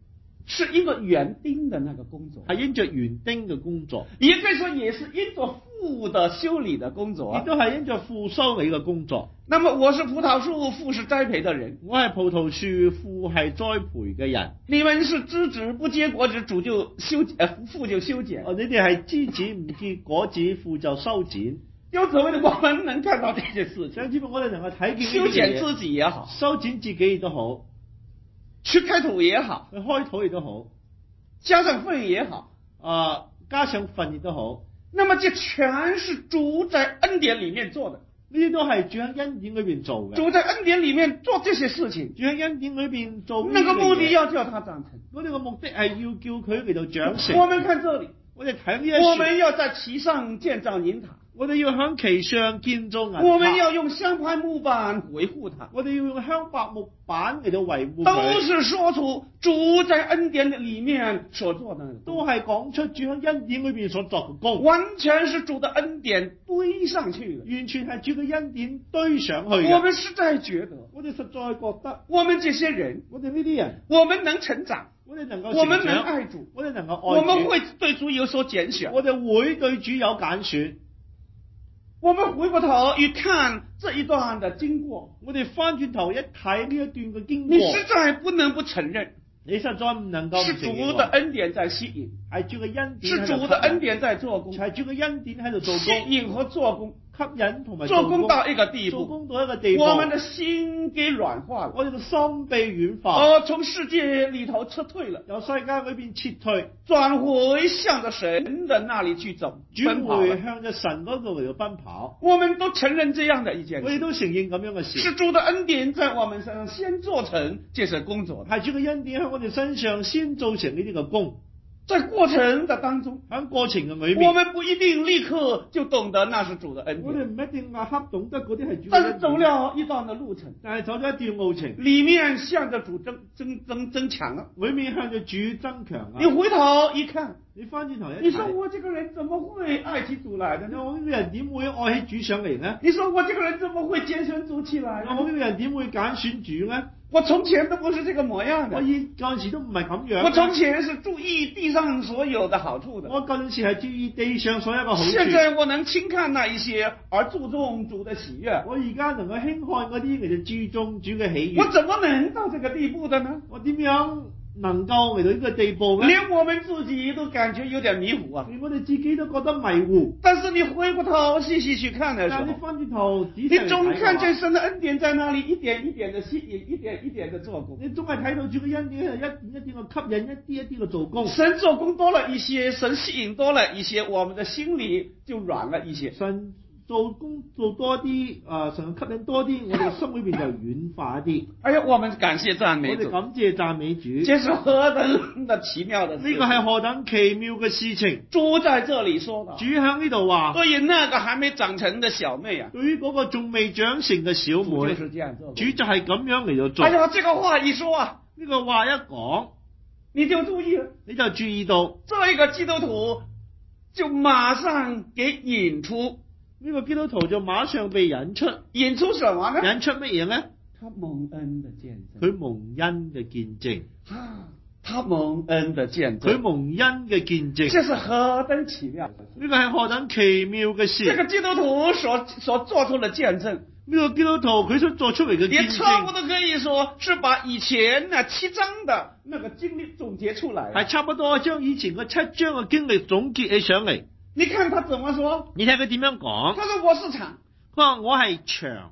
是因着園丁的那個工作， 係因着園丁嘅工作， 也可以說也是因着父的修理的工作亦。都係因着父修理嘅工作。 那麼我是葡萄樹，父是栽培的人。 我係葡萄樹，父係栽培嘅人。 你們是枝子不結果子，父就修剪。 你哋係枝子唔結果子，父就修剪。 有所謂的，我們能看到這些事情。 想知道我哋能夠睇見修剪自己也好， 修剪自己亦都好， 去開土也好， 去開土亦都好， 加上糞也好， 加上糞亦都好。 那麼這全是主在恩典裏面做的。 呢啲都係主喺恩典裏邊做嘅。 主在恩典裏面做這些事情， 主喺恩典裏邊做那個目的要叫他長成。 我哋個目的係要叫佢嚟到長成。 我們看這裏， 我哋睇呢一處， 我們要在其上建造銀塔。 我哋要響其上建造銀塔。 我們要用香柏木板維護它。 我哋要用香柏木板嚟到維護佢。 都是說出主在恩典裏面所做的， 都係講出主喺恩典裏邊所作嘅工， 完全是主的恩典堆上去的， 完全係主嘅恩典堆上去嘅。 我們實在覺得， 我哋實在覺得， 我們這些人， 我哋呢啲人， 我們能成長， 我哋能夠我們能愛主， 我哋能夠愛主， 我們會對主有所揀選， 我哋會對主有揀選。 我們回過頭一看這一段的經過， 我哋翻轉頭一睇呢一段嘅經過， 你實在不能不承認， 你實在唔能夠唔承認， 是主的恩典在吸引， 係主嘅恩典， 是主的恩典在做工， 係主嘅恩典喺度做工， 吸引和做工， 吸引同埋做工到一個地步， 做工到一個地步， 我們的心給軟化了， 我哋嘅心被軟化， 從世界裏頭撤退了， 由世界裏邊撤退， 轉回向着神的那裏去走， 轉回向着神嗰度嚟到奔跑。 我們都承認這樣的一件事， 我哋都承認咁樣嘅事， 是主的恩典在我們身上先做成這些工作， 係主嘅恩典喺我哋身上先做成呢啲嘅工。 在過程的當中， 喺過程嘅裏面， 我們不一定立刻就懂得那是主的恩典， 我哋唔一定立刻懂得嗰啲係主嘅恩典， 但是走了一段的路程， 但係走咗一段路程， 裏面向着主增強了， 裏面向着主增強啊！ 你回頭一看， 你翻轉頭一睇， 你說我這個人怎麼會愛起主來的呢？ 我呢個人點會愛起主上嚟呢？ 你說我這個人怎麼會揀選主起來呢？ 我呢個人點會揀選主呢？ 我從前都不是這個模樣的， 我嗰陣時都唔係咁樣。 我從前是注意地上所有的好處的， 我嗰陣時係注意地上所有嘅好處。 現在我能輕看那一些，而注重主的喜悅。 我而家能夠輕看嗰啲，嚟到注重主嘅喜悅。 我怎麼能到這個地步的呢？ 我點樣能夠嚟到呢個地步呢？ 連我們自己都感覺有點迷糊啊！ 連我哋自己都覺得迷糊。 但是你回過頭細細去看的時候， 你翻轉頭仔細你總看見神的恩典在那裡一點一點的吸引，一點一點的做工。 你總係睇到主嘅恩典係一點一點嘅吸引，一啲一啲嘅做工。 神做工多了一些，神吸引多了一些，我們的心裡就軟了一些。 神做工做多啲，神吸引多啲，我哋心裏邊就軟化一啲。 哎呀，我們感謝讚美主， 我哋感謝讚美主。 這是何等的奇妙的事！ 呢個係何等奇妙嘅事情！ 主在這裡說的， 主喺呢度話， 對於那個還沒長成的小妹啊， 對於嗰個仲未長成嘅小妹， 就是這樣做， 主就係咁樣嚟到做。 哎呀，這個話一說啊， 呢個話一講， 你就注意了， 你就注意到， 這一個基督徒就馬上給引出。 呢個基督徒就馬上被引出， 引出什麼呢？ 引出乜嘢呢？ 他蒙恩的見證， 佢蒙恩嘅見證。 他蒙恩的見證， 佢蒙恩嘅見證。 這是何等奇妙！ 呢個係何等奇妙嘅事！ 這個基督徒所做出的見證， 呢個基督徒佢所做出嚟嘅見證， 也差不多可以說是把以前那7章的那個經歷總結出來， 係差不多將以前嘅7章嘅經歷總結起上嚟。 你看他怎麼說？ 你睇佢點樣講？ 他說我是牆， 佢話我係牆。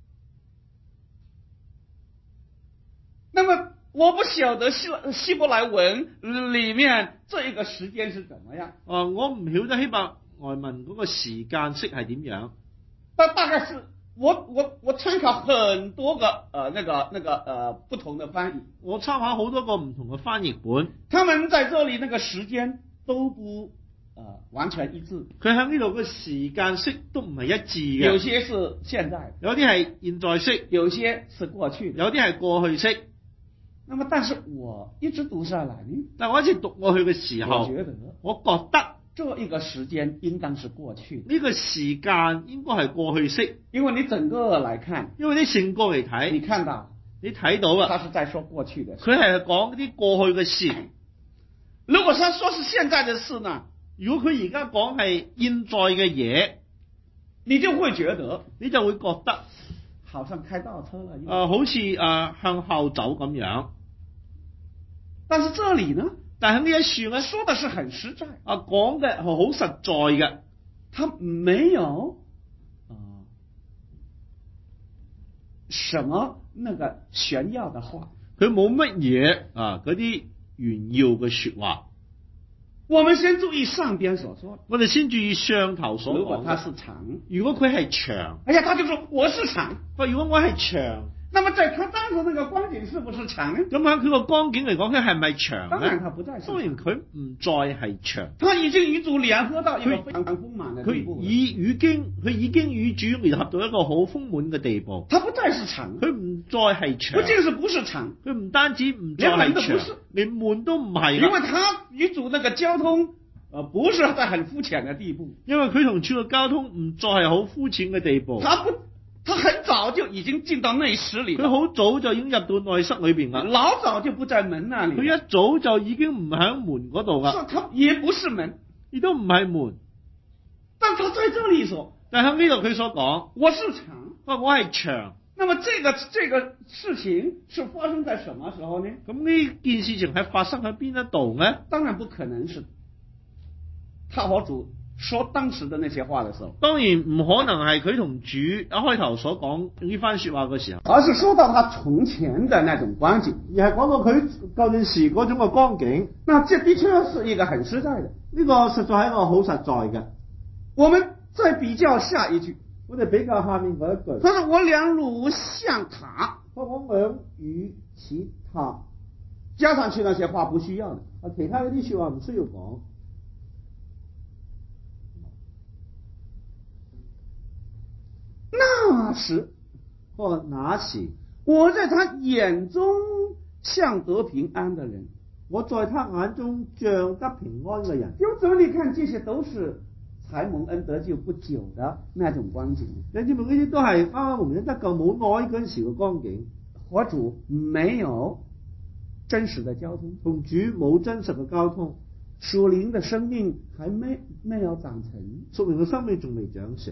那麼我不曉得希伯來文裏面這一個時間是怎麼樣。 我唔曉得希伯來文嗰個時間式係點樣。 但大概是我參考很多個不同的翻譯， 我參考好多個唔同嘅翻譯本， 他們在這裏那個時間都不完全一致。 佢喺呢度嘅時間式都唔係一致嘅， 有些是現在， 有啲係現在式， 有些是過去， 有啲係過去式。 那麼但是我一直讀下來呢， 但我一直讀過去嘅時候，我覺得這一個時間應當是過去的， 呢個時間應該係過去式， 因為你整個來看， 因為你成個嚟睇， 你看到， 你睇到啊， 他是在說過去的， 佢係講啲過去嘅事。 如果他說是現在的事呢， 如果佢而家講係現在嘅嘢， 你就會覺得你就會覺得好像開倒車了， 好似向後走咁樣。 但是這裡呢， 但係呢一處咧， 說的是很實在， 講嘅係好實在嘅， 他沒有什麼那個炫耀的話， 佢冇乜嘢嗰啲炫耀嘅說話。 我們先注意上邊所說， 我哋先注意上頭所講。 如果他是長， 如果佢係長， 哎呀，他就說我是長。 如果我係長， 那麼在他當時那個光景是不是長呢？ 咁喺佢個光景嚟講，佢係咪長呢？ 當然他不再是長， 當然佢唔再係長。 他已經與主聯合到一個非常豐滿的地步。 佢已經與主聯合到一個好豐滿嘅地步。 他不再是長， 佢唔再係長。 不僅是不是長， 佢唔單止唔再係長，連門都唔係。 因為他與主那個交通，不是在很膚淺的地步。 因為佢同主嘅交通唔再係好膚淺嘅地步。 他很早就已經進到內室裏， 佢好早就已經入到內室裏邊啦。 老早就不在門那裏， 佢一早就已經唔喺門嗰度啦。 他也不是門， 亦都唔係門。 但他在這裏說， 但喺呢度佢所講， 我是長， 我係長。 那麼這個事情是發生在什麼時候呢？ 咁呢件事情係發生喺邊一度呢？ 當然不可能是他和主說當時的那些話的時候， 當然唔可能係佢同主一開頭所講呢番說話嘅時候， 而是說到他從前的那種光景， 而係講到佢舊陣時嗰種嘅光景。 那這的確是一個很實在的， 呢個實在係一個好實在嘅。 我們再比較下一句， 我哋比較下面嗰一句， 他說我兩乳像塔， 我兩乳似塔， 加上去那些話不需要的， 其他嗰啲說話唔需要講。 那時，我在他眼中像得平安的人， 我在他眼中像得平安嘅人。 因為怎麼你看，這些都是才蒙恩得救不久的那種光景。 你知唔知呢啲都係啱啱蒙恩得救冇耐嗰陣時嘅光景， 和主沒有真實的交通， 同主冇真實嘅交通， 屬靈的生命還沒有長成， 屬靈嘅生命仲未長成。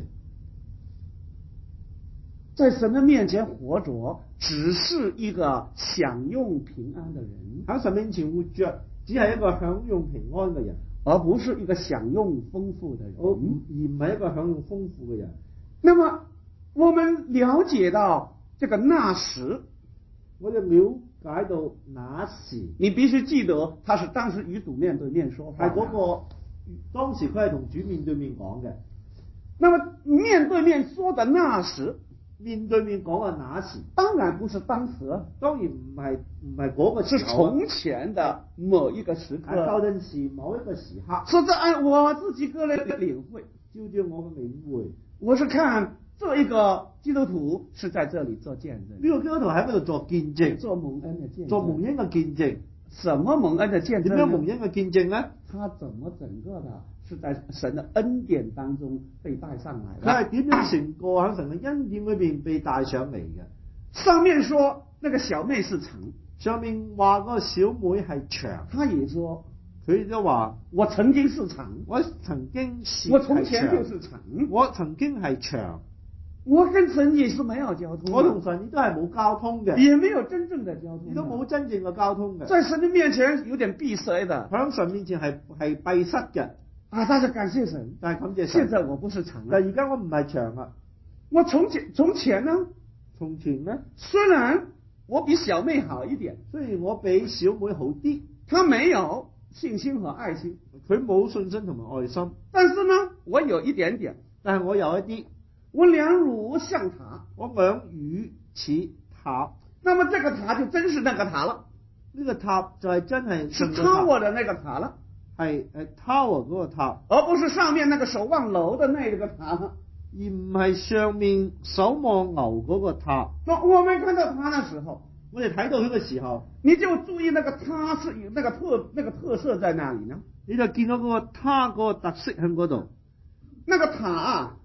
在神的面前活着，只是一個享用平安的人， 喺神面前活着，只係一個享用平安嘅人， 而不是一個享用豐富的人， 而唔係一個享用豐富嘅人。 那麼我們了解到這個那時， 我哋了解到那時， 你必須記得，他是當時與主面對面說話， 係嗰個當時佢係同主面對面講嘅。 那麼面對面說的那時， 面對面講嘅那時， 當然不是當時， 當然唔係嗰個時候， 是從前的某一個時刻， 舊陣時某一個時刻。 是在按我自己個人的領會， 照我嘅領會， 我是看這一個基督徒是在這裏做見證， 呢個基督徒喺嗰度做見證， 做蒙恩嘅見證， 做蒙恩嘅見證。 什麼蒙恩嘅見證？ 點樣蒙恩嘅見證呢？ 他怎麼整個的是在神的恩典當中被帶上來的？ 佢係點樣成個喺神嘅恩典裏邊被帶上嚟嘅？ 上面說那個小妹是長， 上面話個小妹係長， 他也說佢都話我曾經是長， 我曾經是我從前就是長， 我曾經係長。 我跟神也是沒有交通， 我同神亦都係冇交通嘅， 也沒有真正的交通， 亦都冇真正嘅交通嘅。 在神的面前有點閉塞的， 喺神面前係閉塞嘅。 啊，但是感謝神， 但係感謝神。 現在我不是長， 但而家我唔係長啦。 我從前呢？ 從前呢？ 雖然我比小妹好一點， 雖然我比小妹好啲， 她沒有信心和愛心， 佢冇信心同埋愛心， 但是呢，我有一點點， 但係我有一啲。 我兩乳像塔， 我兩乳似塔。 那麼這個塔就真是那個塔了， 呢個塔就係真係是 tower 的那個塔了， 係 tower 嗰個塔， 而不是上面那個守望樓的那個塔， 而唔係上面守望樓嗰個塔。 那我們看到它的時候， 我哋睇到佢嘅時候， 你就注意那個它是有那個特色在哪裏呢？ 你就見到嗰個它嗰個特色喺嗰度。 那個塔啊，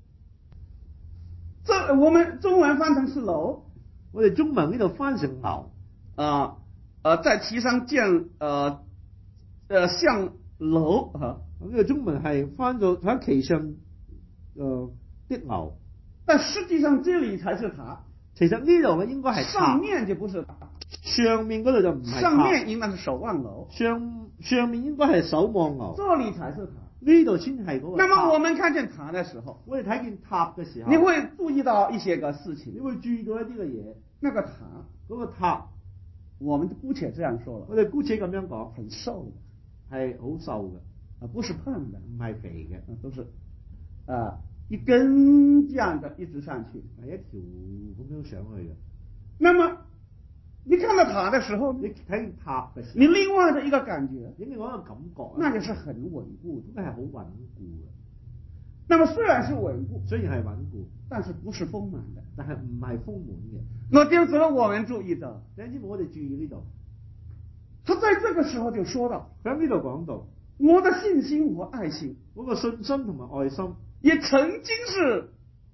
這我們中文翻成是樓， 我哋中文呢度翻成樓。 在其上像樓啊。 呢個中文係翻到喺其上的樓， 但實際上這裡才是塔。 其實呢度咧應該係塔， 上面就不是塔， 上面嗰度就唔係塔。 上面應該是守望樓， 上面應該係守望樓， 這裡才是塔。 呢度先係嗰個塔。 那麼我們看見塔的時候， 我哋睇見塔嘅時候， 你會注意到一些個事情。 你會注意到一啲嘅嘢。 那個塔， 嗰個塔， 我們姑且這樣說了， 我哋姑且咁樣講， 很瘦的， 係好瘦嘅， 不是胖的， 唔係肥嘅， 都是一根這樣的一直上去， 係一條咁樣上去嘅。 那麼你看到塔的時候， 你睇見塔嘅時候， 你另外的一個感覺， 另外一個感覺， 那就是很穩固， 應該係好穩固嘅。 那麼雖然是穩固， 雖然係穩固， 但是不是豐滿的， 但係唔係豐滿嘅。 那就值得我們注意到， 弟兄姊妹，我哋注意呢度， 他在這個時候就說到， 喺呢度講到， 我的信心和愛心， 我個信心同埋愛心， 也曾經是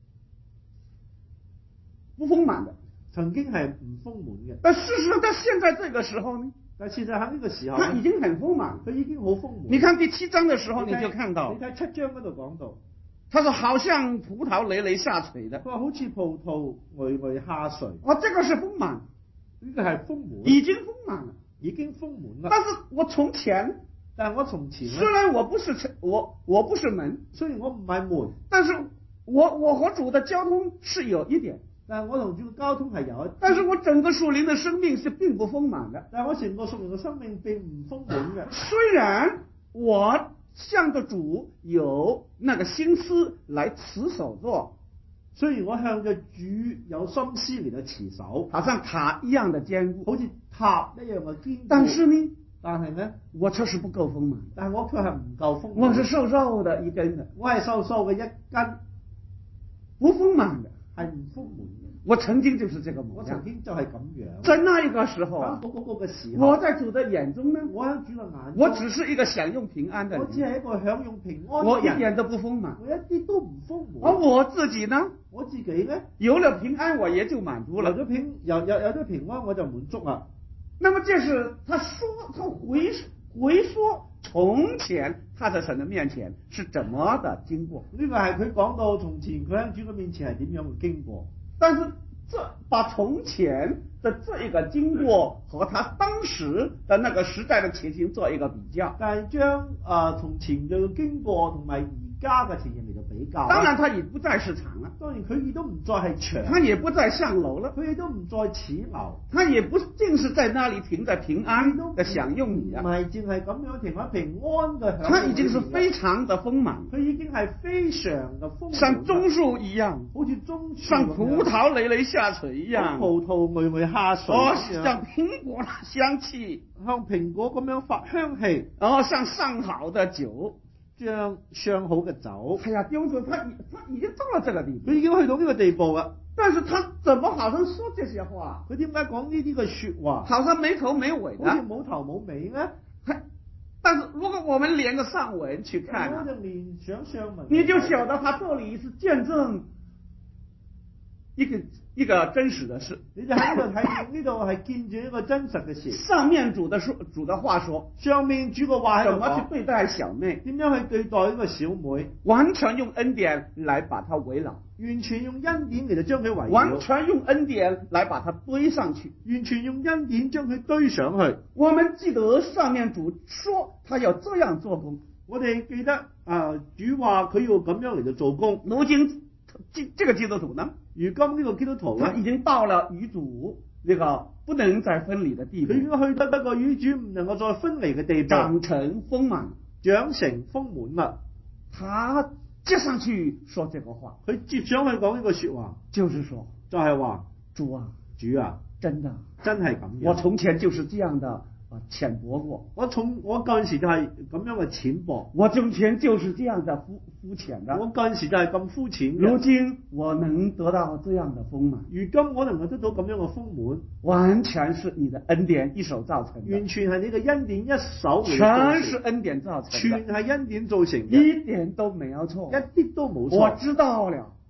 不豐滿的， 曾經係唔豐滿嘅。 但事實上，在現在這個時候呢， 但事實喺呢個時候， 他已經很豐滿， 佢已經好豐滿。 你看第7章的時候，你就看到， 你睇7章嗰度講到， 他說好像葡萄累累下垂的， 佢話好似葡萄累累下垂。 這個是豐滿， 呢個係豐滿， 已經豐滿了， 已經豐滿啦。 但是我從前， 但係我從前雖然我不是門， 雖然我唔係門， 但是我和主的交通是有一點， 但係我同主嘅交通係有一點， 但是我整個屬靈的生命是並不豐滿的， 但係我成個屬靈嘅生命並唔豐滿嘅。 雖然我向着主有那個心思來持守做， 雖然我向着主有心思嚟到持守， 好像塔一樣的堅固， 好似塔一樣嘅堅固， 但是呢， 我確實不夠豐滿， 但係我卻係唔夠豐滿， 我是瘦瘦的一根的， 我係瘦瘦嘅一根， 不豐滿的， 係唔豐滿嘅。 我曾經就是這個模樣， 我曾經就係咁樣。 在那一個時候喺嗰個嘅時候， 我在主的眼中呢， 我喺主嘅眼中， 我只是一個享用平安的人， 我只係一個享用平安嘅人， 我一點都不豐滿， 我一啲都唔豐滿。 而我自己呢， 我自己呢， 有了平安我也就滿足了， 有咗平安我就滿足啦。 那麼這是他回說從前他在神的面前是怎麼的經過， 呢個係佢講到從前佢喺主嘅面前係點樣嘅經過。 但是把從前的這一個經過和他當時的那個時代的情形做一個比較， 但係將從前嘅經過同埋而家嘅情形嚟到比較。 當然他已不再是牆了， 當然佢亦都唔再係牆， 他也不再像樓了， 佢亦都唔再似樓， 他也不淨是在那裡停在平安的享用裡啊， 唔係淨係咁樣停喺平安嘅享用裡， 他已經是非常的豐滿， 佢已經係非常嘅豐滿， 像棕樹一樣， 好似棕樹， 像葡萄累累下垂一樣， 葡萄累累下垂， 像蘋果的香氣， 向蘋果咁樣發香氣， 然後像上好的酒， 像上好嘅酒。 哎呀，弟兄姊妹，他已經到了這個地步， 佢已經去到呢個地步啦。 但是他怎麼好像說這些話？ 佢點解講呢啲嘅說話？ 好像沒頭沒尾的， 好似冇頭冇尾呢？ 但是如果我們連個上文去看， 我就連上上文， 你就曉得他這裡是見證一個真實的事， 你就喺呢度睇見呢度係見證一個真實嘅事。 上面主的話說， 上面主嘅話喺度講， 怎麼去對待小妹？ 點樣去對待呢個小妹？ 完全用恩典來把她圍繞， 完全用恩典嚟到將佢圍繞， 完全用恩典來把它堆上去， 完全用恩典將佢堆上去。 我們記得上面主說他要這樣做工， 我哋記得主話佢要咁樣嚟到做工。 如今這個基督徒呢？ 如今呢個基督徒呢， 他已經到了與主那個不能再分離的地步， 佢已經去得一個與主唔能夠再分離嘅地步， 長成豐滿， 長成豐滿啦。 他接上去說這個話， 佢接上去講呢個說話， 就是說， 就係話主啊，真的真係咁樣。 我從前就是這樣的淺薄過， 我嗰陣時就係咁樣嘅淺薄， 我從前就是這樣的膚淺的， 我嗰陣時就係咁膚淺。 如今我能得到這樣的豐滿， 如今我能夠得到咁樣嘅豐滿， 完全是你的恩典一手造成的， 完全係你嘅恩典一手， 全是恩典造成的， 全係恩典造成嘅， 一點都沒有錯， 一啲都冇錯。 我知道了，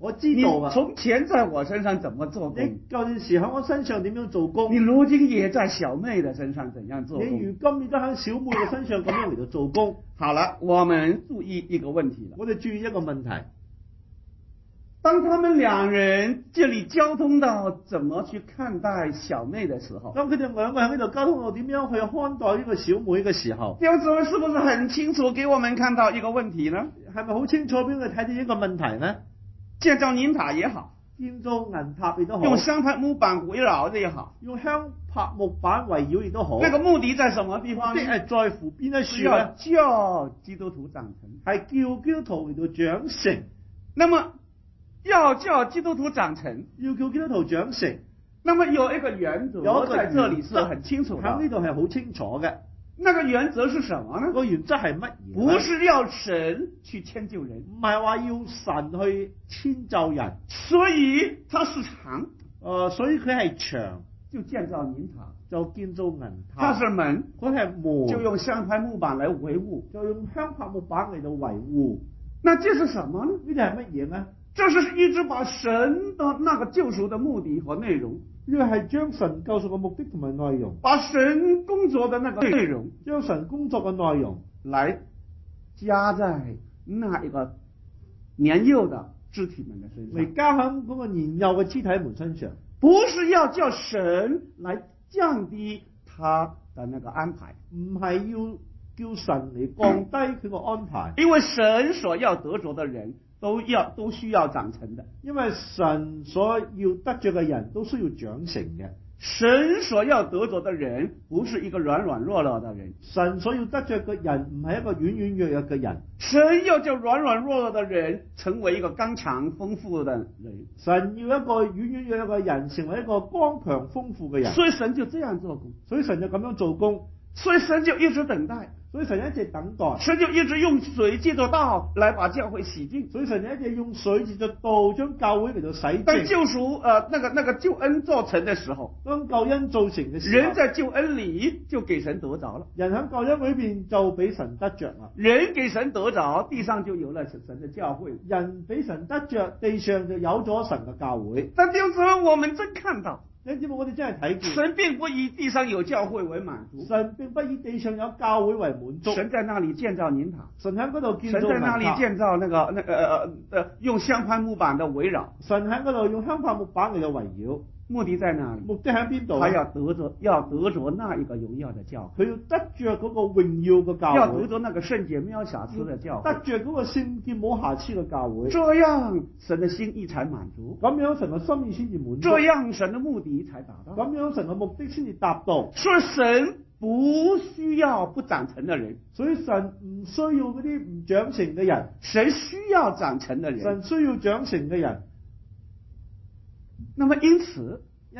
我知道你啊， 從前在我身上怎麼做工？ 你舊陣時喺我身上點樣做工？ 你如今也在小妹的身上怎樣做你如工？ 今亦都喺小妹嘅身上咁樣嚟到做工。 好了，我們注意一個問題了。 我哋注意一個問題， 當他們兩人這裏交通到怎麼去看待小妹的時候， 當佢哋兩個喺呢度交通到點樣去看待呢個小妹嘅時候， 弟兄姊妹是不是很清楚給我們看到一個問題呢？ 係咪好清楚俾我哋睇到一個問題呢？ 建造銀塔也好， 建造銀塔亦都好， 用香柏木板圍繞的也好， 用香柏木板圍繞亦都好。 那個目的在什麼地方呢？ 即係在乎邊一是要處呢？ 叫基督徒長成。 係叫基督徒嚟到長成。 那麼要叫基督徒長成， 要叫基督徒長成， 那麼有一個原則， 有一個在這裡是很清楚喺呢的。 度係好清楚嘅。 那個原則是什麼呢？ 個原則係乜嘢？ 不是要神去遷就人， 唔係話要神去遷就人， 所以它是長， 所以佢係長就建造銀塔； 就建造銀它塔， 是門， 佢係門就用香柏木板來維護。 就用香柏木板嚟到維護。 那這是什麼呢？ 呢啲係乜嘢呢？ 這是一直把神的那個救贖的目的和內容， 呢個係將神救贖嘅目的同埋內容， 把神工作的那個內容， 將神工作嘅內容來加在那一個年幼的肢體們的身上， 嚟加喺嗰個年幼嘅肢體們身上， 不是要叫神來降低他的那個安排， 唔係要叫神嚟降低佢個安排， 因為神所要得着的人都需要長成的， 因為神所要得着嘅人都需要長成嘅。 神所要得着的人不是一個軟軟弱弱的人， 神所要得着嘅人唔係一個軟軟弱弱嘅人， 神要叫軟軟弱弱的人成為一個剛強豐富的人， 神要一個軟軟弱弱嘅人成為一個剛強豐富嘅人， 所以神就這樣做工， 所以神就咁樣做工， 所以神就一直等待， 所以神一直等待， 神就一直用水借着道來把教會洗淨， 所以神一直用水藉着道將教會嚟到洗淨。 當救贖那個救恩做成的時候， 當救恩造成嘅時候， 人在救恩裏就給神得着了， 人喺救恩裏邊就俾神得着啦。 人給神得着，地上就有了神的教會。 人俾神得着，地上就有咗神嘅教會。 但弟兄姊妹，我們真看到， 你知唔知我哋真係睇見神並不以地上有教會為滿足， 神並不以地上有教會為滿足。 神在那裡建造銀塔， 神喺嗰度建造神在那裡銀塔， 建造用香柏木板的圍繞， 神喺嗰度用香柏木板嚟到圍繞。 目的在哪裡？ 目的喺邊度？ 他要得着那一個榮耀的教會， 佢要得着嗰個榮耀嘅教會， 要得着那個聖潔沒有瑕疵的教會， 得着嗰個聖潔冇瑕疵嘅教會。 這樣神的心意才滿足， 咁樣神嘅心意先至滿足， 這樣神的目的才達到， 咁樣神嘅目的先至達到。 所以神不需要不長成的人， 所以神唔需要嗰啲唔長成嘅人， 神需要長成的人。 神需要長成嘅人。 那麼因此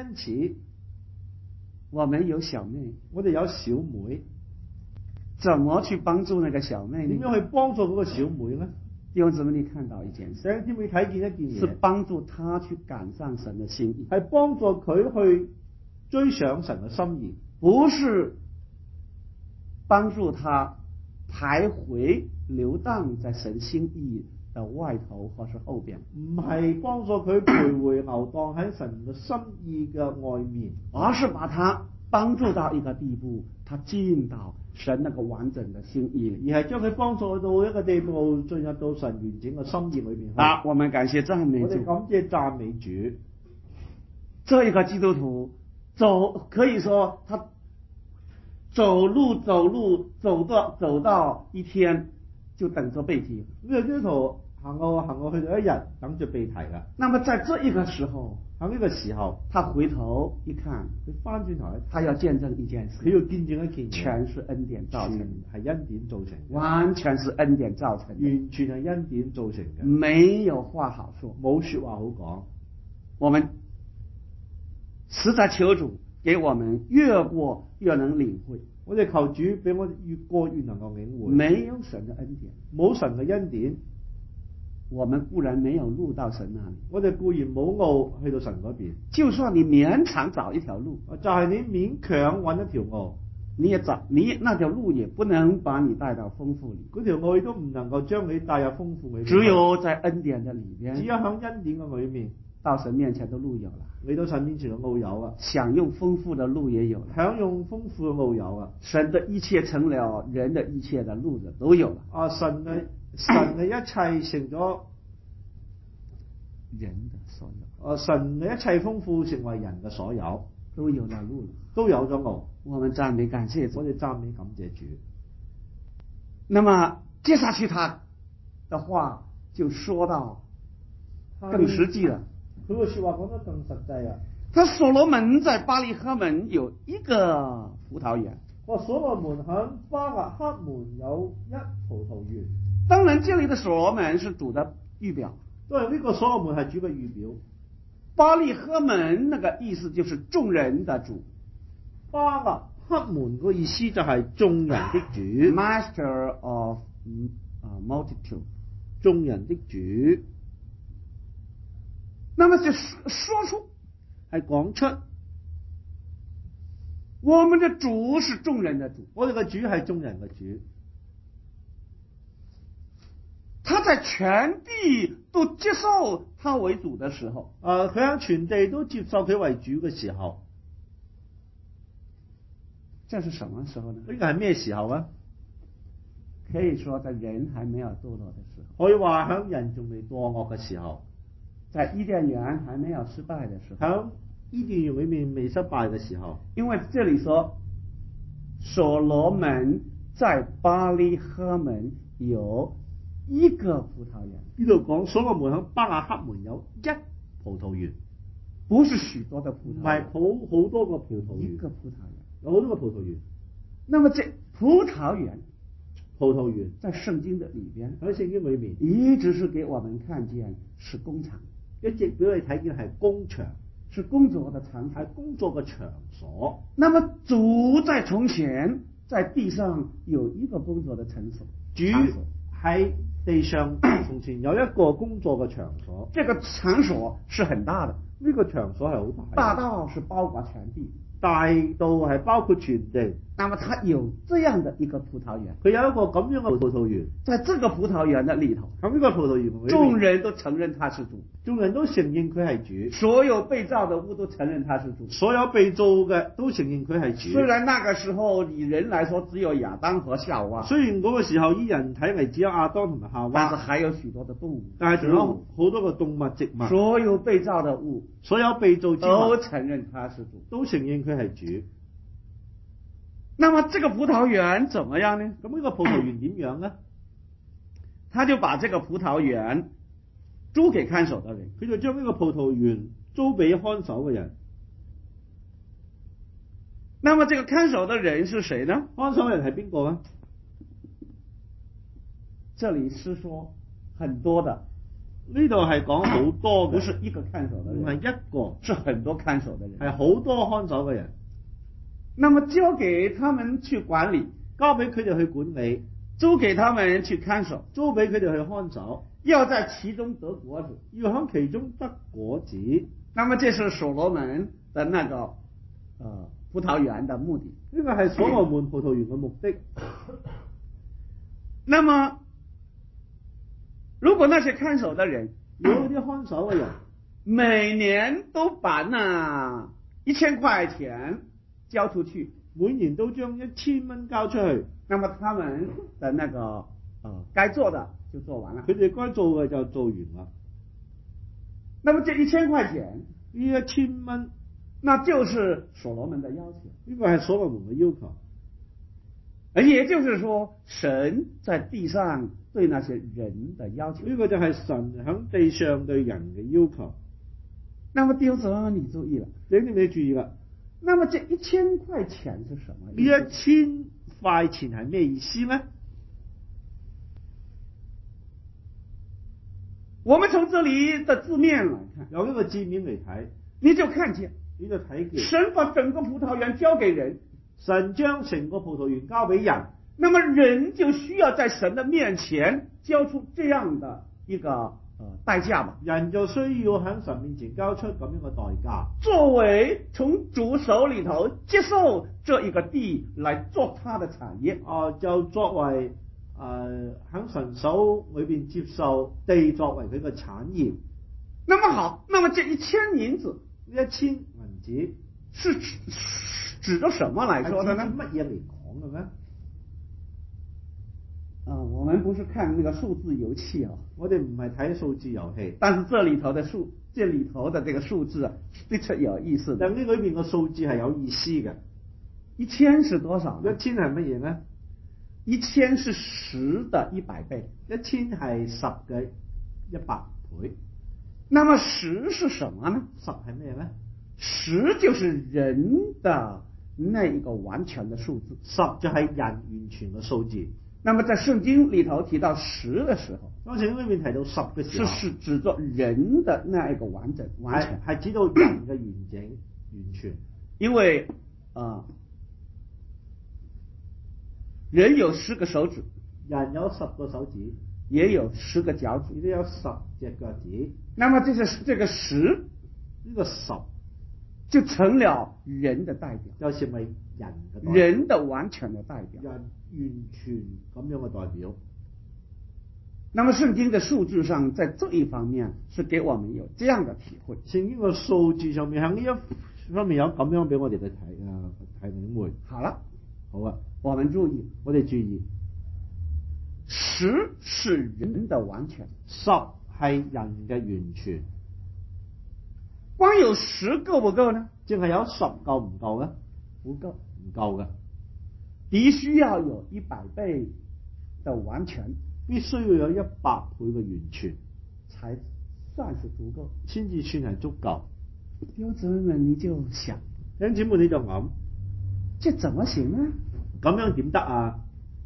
我們有小妹， 我哋有小妹， 怎麼去幫助那個小妹呢？ 點樣去幫助嗰個小妹呢？ 弟兄姊妹，你看到一件事， 弟兄姊妹睇見一件是嘢， 幫助他去趕上神的心意， 係幫助佢去追上神嘅心意， 不是幫助他徘徊流蕩在神心意的外頭或是後邊， 唔係幫助佢徘徊流蕩喺神嘅心意嘅外面， 而是把他幫助到一個地步，他進到神那個完整的心意裏， 而係將佢幫助到一個地步，進入到神完整嘅心意裏邊去。 啊，我們感謝讚美我哋主。 感謝讚美主。 這一個基督徒可以說他走路走到一天就等着被提。 呢個基督徒行過去到一日，等住被提啦。 那麼在這一個時候， 喺呢個時候， 他回頭一看， 佢翻轉頭咧， 他要見證一件佢事， 要見證一件嘢， 全是恩典造成的， 係恩典造成嘅， 完全是恩典造成的， 完全係恩典造成嘅， 沒有話好說， 冇說話好講。 我們實在求主給我們越過越能領會， 我哋求主俾我哋越過越能夠領會。 沒有神的恩典， 冇神嘅恩典， 我們固然沒有路到神那裡， 我哋固然冇路去到神嗰邊。 就算你勉強找一條路， 就係你勉強揾一條路， 那条路也不能把你帶到豐富裏。 嗰條路都唔能夠將你帶入豐富裏面。 只有在恩典的裏邊， 只有喺恩典嘅裏面， 到神面前的路有了， 嚟到神面前嘅路有啊， 享用豐富的路也有了， 享用豐富嘅路有啊， 神的一切成了人的一切的路子都有了。 啊，神嘅一切成咗人的所有， 啊，神嘅一切豐富成為人嘅所有， 都有了路了， 都有咗路。 我們讚美感謝主， 我哋讚美感謝主。 那麼接下去他的話就說到更實際了。 佢個說話講得更實際啊！ 他所羅門在巴利哈門有一個葡萄園。 所羅門喺巴勒克門有一葡萄園。 當然，這裏的所羅門是主的預表。 對，呢個所羅門係主嘅預表。 巴利哈門那個意思就是眾人的主。 巴勒克門個意思就係眾人的主。 Master of multitude， 眾人的主。 那麼就說出， 係講出， 我們的主是眾人的主， 我哋嘅主係眾人嘅主。 他在全地都接受他為主的時候， 佢喺全地都接受佢為主嘅時候， 這是什麼時候呢？ 呢個係咩時候啊？ 可以說在人還沒有墮落的時候， 可以話喺人仲未墮惡嘅時候， 在伊甸園還沒有失敗的時候， 喺伊甸園裏面未失敗嘅時候。 因為這裏說所羅門在巴利哈門有一個葡萄園， 呢度講所羅門喺巴勒克門有一葡萄園， 不是許多的葡萄園， 唔係好多個葡萄園， 一個葡萄園， 有好多個葡萄園。 那麼這葡萄園在聖經的裏邊， 喺聖經裏面一直是給我們看見是工廠， 一直俾我哋睇見係工場， 是工作的場所， 係工作嘅場所。 那麼主在從前在地上有一個工作的場所， 主喺地上從前有一個工作嘅場所， 這個場所是很大的， 呢個場所係好大， 大到是包括全地， 大到係包括全地。 那麼它有這樣的一個葡萄園， 佢有一個咁樣嘅葡萄園， 在這個葡萄園的裏頭， 咁呢個葡萄園眾人都承認他是主， 眾人都承認佢係主， 所有被造的物都承認他是主， 所有被造嘅都承認佢係主。 雖然那個時候以人來說只有亞當和夏娃， 雖然嗰個時候依人睇嚟只有亞當同埋夏娃， 但是還有許多的動物， 但係仲有好多個動物植物， 所有被造的物， 所有被造之物都承認他是主， 都承認佢係主。 那麼這個葡萄園怎麼樣呢？ 咁呢個葡萄園點樣呢？ 他就把這個葡萄園租給看守的人， 佢就將呢個葡萄園租俾看守嘅人。 那麼這個看守的人是誰呢？ 看守人係邊個呢？ 這裡是說很多的， 呢度係講好多嘅， 不是一個看守的人， 唔係一個， 是很多看守的人， 係好多看守嘅人。 那麼交給他們去管理， 交俾佢哋去管理， 租給他們去看守， 租俾佢哋去看守， 要在其中得果子， 要喺其中得果子。 那麼這是所羅門的那個葡萄園的目的， 呢個係所羅門葡萄園嘅目的。 那麼如果那些看守的人， 有啲看守嘅人每年都把那1000塊錢交出去， 每年都將1000蚊交出去， 那麼他們的那個該做的就做完了， 佢哋該做嘅就做完啦。 那麼這1000塊錢， 呢1000蚊， 那就是所羅門的要求， 呢個係所羅門嘅要求。 也就是說，神在地上對那些人的要求， 呢個就係神喺地上對人嘅要求。 那麼弟兄姊妹，你注意了， 你注意啦。 那麼這1000塊錢是什麼意思？ 呢1000塊錢係咩意思呢？ 我們從這裡的字面來看， 由呢個字面嚟睇， 你就看見， 你就睇見神把整個葡萄園交給人， 神將成個葡萄園交俾人， 那麼人就需要在神的面前交出這樣的一個代價吧。 人就需要喺神面前交出咁樣嘅代價， 作為從主手裏頭接受這一個地來做他的產業， 就作為喺神手裏邊接受地作為佢嘅產業。 那麼好，那麼這1000銀子， 呢1000銀子是指着什麼來說的呢？ 乜嘢嚟講嘅呢？ 我們不是看那個數字遊戲啊， 我哋唔係睇數字遊戲， 但是這裏頭的這個數字的確有意思的。 但呢裏邊個數字係有意思嘅。 1000是多少呢 ？1000係乜嘢呢 ？1000是10的100倍 ，1000係10嘅100倍。 那麼10是什麼呢 ？10係咩呢 ？10就是人的那一個完全的數字 ，10就係人完全嘅數字。 那麼在聖經裏頭提到10的時候， 當聖經裏面提到10嘅時候， 是指作人的那一個完全， 係指到人嘅完整完全。 因為人有10個手指， 人有10個手指， 也有10個腳趾， 亦都有10隻腳趾。 那麼這個10， 呢個10 就成了人的代表， 就成為人嘅代表， 人的完全的代表， 人完全咁樣嘅代表。 那麼聖經的數字上，在這一方面是給我們有這樣的體會。 聖經個數字上面喺呢一方面有咁樣俾我哋去睇領會。 好了， 好啊， 我們注意， 我哋注意 10是人的完全 ，10係人嘅完全。 光有10夠不夠呢？ 淨係有10夠唔夠呢？ 不夠， 唔夠嘅， 必須要有100倍的完全， 必須要有100倍嘅完全， 才算是足夠， 先至算係足夠。 弟兄姊妹們，你就想， 弟兄姊妹你就諗， 這怎麼行呢？ 咁樣點得啊？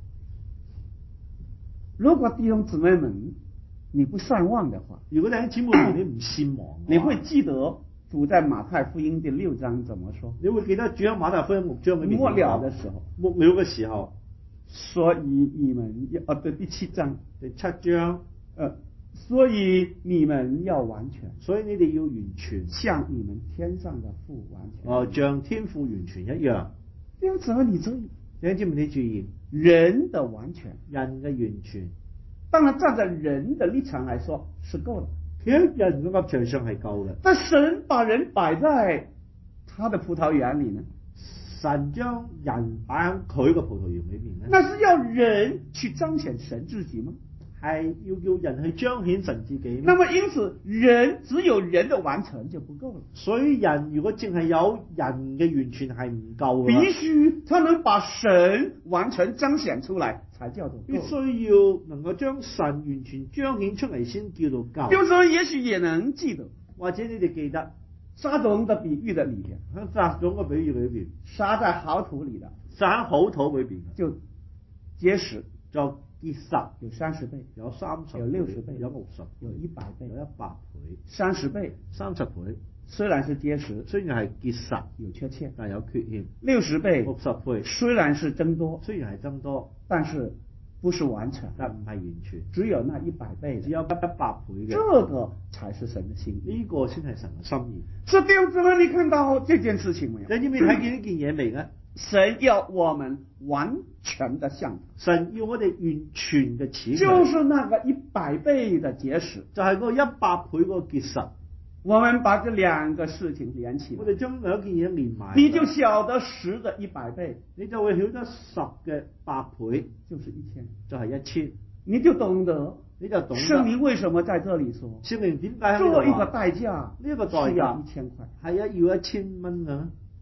如果弟兄姊妹們你不善忘的話， 如果弟兄姊妹們你唔善忘， 你會記得主在馬太福音第6章怎麼說？ 你會記得主喺馬太福音6章裏面末了的時候， 末了嘅時候， 所以你們要對第7章第7章， 所以你們要完全， 所以你哋要完全， 像你們天上的父完全， 像天父完全一樣。 弟兄姊妹你注意， 弟兄姊妹你注意， 人的完全， 人嘅完全， 當然站在人的立場來說是夠的， 其實人嘅立場上係夠嘅。 但神把人擺在他的葡萄園裏呢？ 神將人擺喺佢個葡萄園裏面呢？ 那是要人去彰顯神自己嗎？ 係要叫人去彰顯神自己。 那麼因此，人只有人的完成就不夠了。 所以人如果淨係有人嘅完全係唔夠嘅， 必須他能把神完全彰顯出來，才叫做夠。 必須要能夠將神完全彰顯出嚟先叫做夠。 有時候也許也能記得， 或者你哋記得撒種的比喻的裏邊， 喺撒種嘅比喻裏邊， 撒在好土裏的， 撒喺好土裏邊就結實， 就結實， 有30倍， 有30， 有60倍， 有60， 有100倍， 有100倍 ，30倍 ，30倍。 雖然是結實， 雖然係結實， 有缺陷， 但有缺陷。 60倍 ，60倍， 雖然是增多， 雖然係增多， 但是不是完全， 但唔係完全， 只有那100倍， 只有100倍嘅。 這個才是神的心意， 呢個先係神嘅心意。 所以弟兄姊妹，你看到這件事情沒有？ 你知唔知睇見呢件嘢未呢？ 神要我們完全的像他， 神要我哋完全嘅似佢， 就是那個100倍的結實， 就係嗰個100倍嗰個結實。 我們把這兩個事情連起來， 我哋將兩件嘢連埋， 你就曉得10的100倍， 你就會曉得10嘅100倍就是1000， 就係1000， 你就懂得， 你就懂得聖靈為什麼在這裡說， 聖靈點解做一個代價， 呢一個代價要1000塊， 係要1000蚊嘅，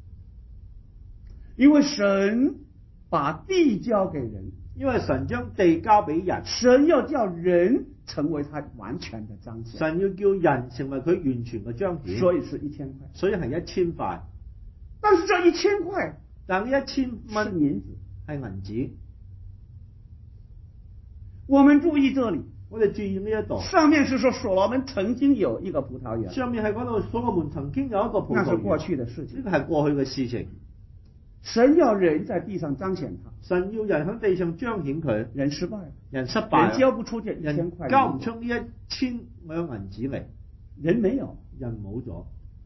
因為神把地交給人， 因為神將地交俾人， 神要叫人成為他完全的彰顯， 神要叫人成為佢完全嘅彰顯， 所以是1000塊， 所以係1000塊。 但是這1000塊， 但呢1000蚊是銀子， 係銀紙。 我們注意這裡， 我哋注意呢一度， 上面是說所羅門曾經有一個葡萄園， 上面係講到所羅門曾經有一個葡萄園， 那是過去的事情， 呢個係過去嘅事情。 神要人在地上彰顯他， 神要人喺地上彰顯佢， 人失敗了， 人失敗， 人交不出這1000 人塊， 交唔出呢1000兩銀子嚟， 人沒有， 人冇咗。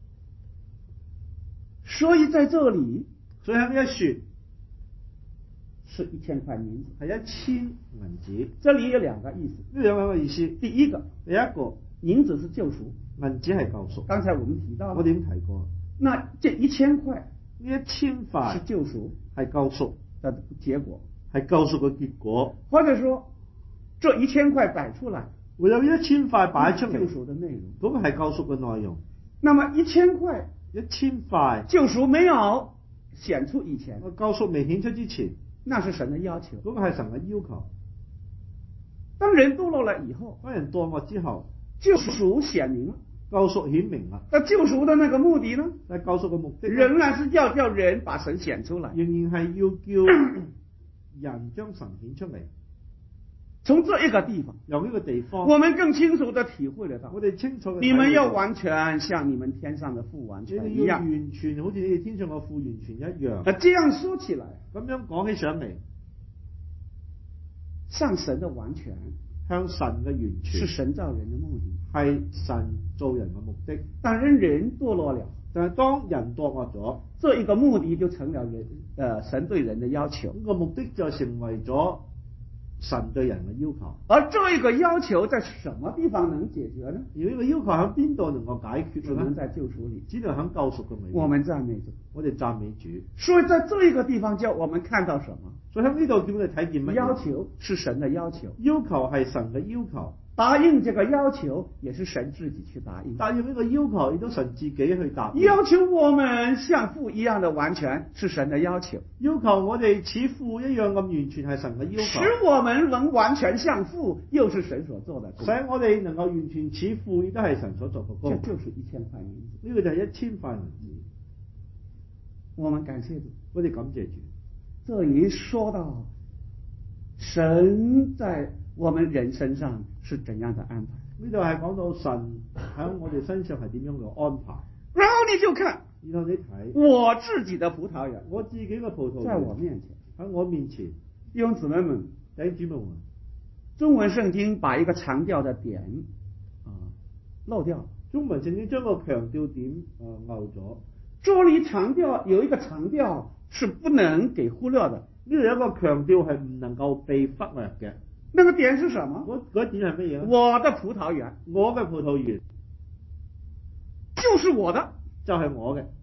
所以在這裡， 所以喺呢一說是1000塊銀子， 係1000銀子。 這裡有兩個意思， 呢兩個意思， 第一個銀子是救贖， 銀子係救贖。 剛才我們提到， 我哋已經提過， 那這1000塊， 呢1000塊是救贖， 係救贖的結果， 係救贖嘅結果。 或者說，這1000塊擺出來， 會有1000塊擺出嚟， 救贖的內容， 嗰個係救贖嘅內容。 那麼1000塊救贖沒有顯出以前， 救贖未顯出之前， 那是神的要求， 嗰個係神嘅要求。 當人墮落了以後， 當人墮落之後， 救贖顯明了， 救贖顯明啦。 那救贖的那個目的呢？ 但係救贖嘅目的仍然是要叫人把神顯出來， 仍然係要叫人將神顯出嚟。 從這一個地方， 由呢個地方， 我們更清楚地體會得到， 我哋清楚， 你們要完全像你們天上的父完全一樣， 你要完全好似你哋天上嘅父完全一樣。 這樣說起來， 咁樣講起上嚟， 向神的完全， 向神嘅完全， 是神造人的目的， 係神造人嘅目的。 當人墮落了， 但係當人墮落咗， 這一個目的就成了神對人的要求， 呢個目的就成為咗神對人嘅要求。 而這一個要求在什麼地方能解決呢？ 而呢個要求喺邊度能夠解決？ 只能在救贖裏， 只能喺救贖嘅裏面。 我們讚美主， 我哋讚美主。 所以在這一個地方叫我們看到什麼？ 所以喺呢度叫我哋睇見乜嘢？ 要求是神的要求， 要求係神嘅要求。 答應這個要求也是神自己去答應， 答應呢個要求亦都神自己去答應。 要求我們像父一樣的完全是神的要求， 要求我哋似父一樣咁完全係神嘅要求。 使我們能完全像父，又是神所做的工， 使我哋能夠完全似父，亦都係神所做嘅工。 這就是1000塊銀子， 呢個就係1000塊銀子。 我們感謝主， 我哋感謝主。 這裡說到神在我們人身上是怎樣的安排？ 呢度係講到神喺我哋身上係點樣嘅安排。 然後你就看， 然後你睇我自己的葡萄園， 我自己嘅葡萄園在我面前， 喺我面前。 弟兄姊妹們， 弟兄姊妹們， 中文聖經把一個強調的點漏掉了。 中文聖經將個強調點漏咗。 這裡強調有一個強調是不能給忽略的， 呢度有一個強調係唔能夠被忽略嘅。 那個點是什麼？ 嗰點係乜嘢？ 我的葡萄園， 我嘅葡萄園就是我的， 就係我嘅。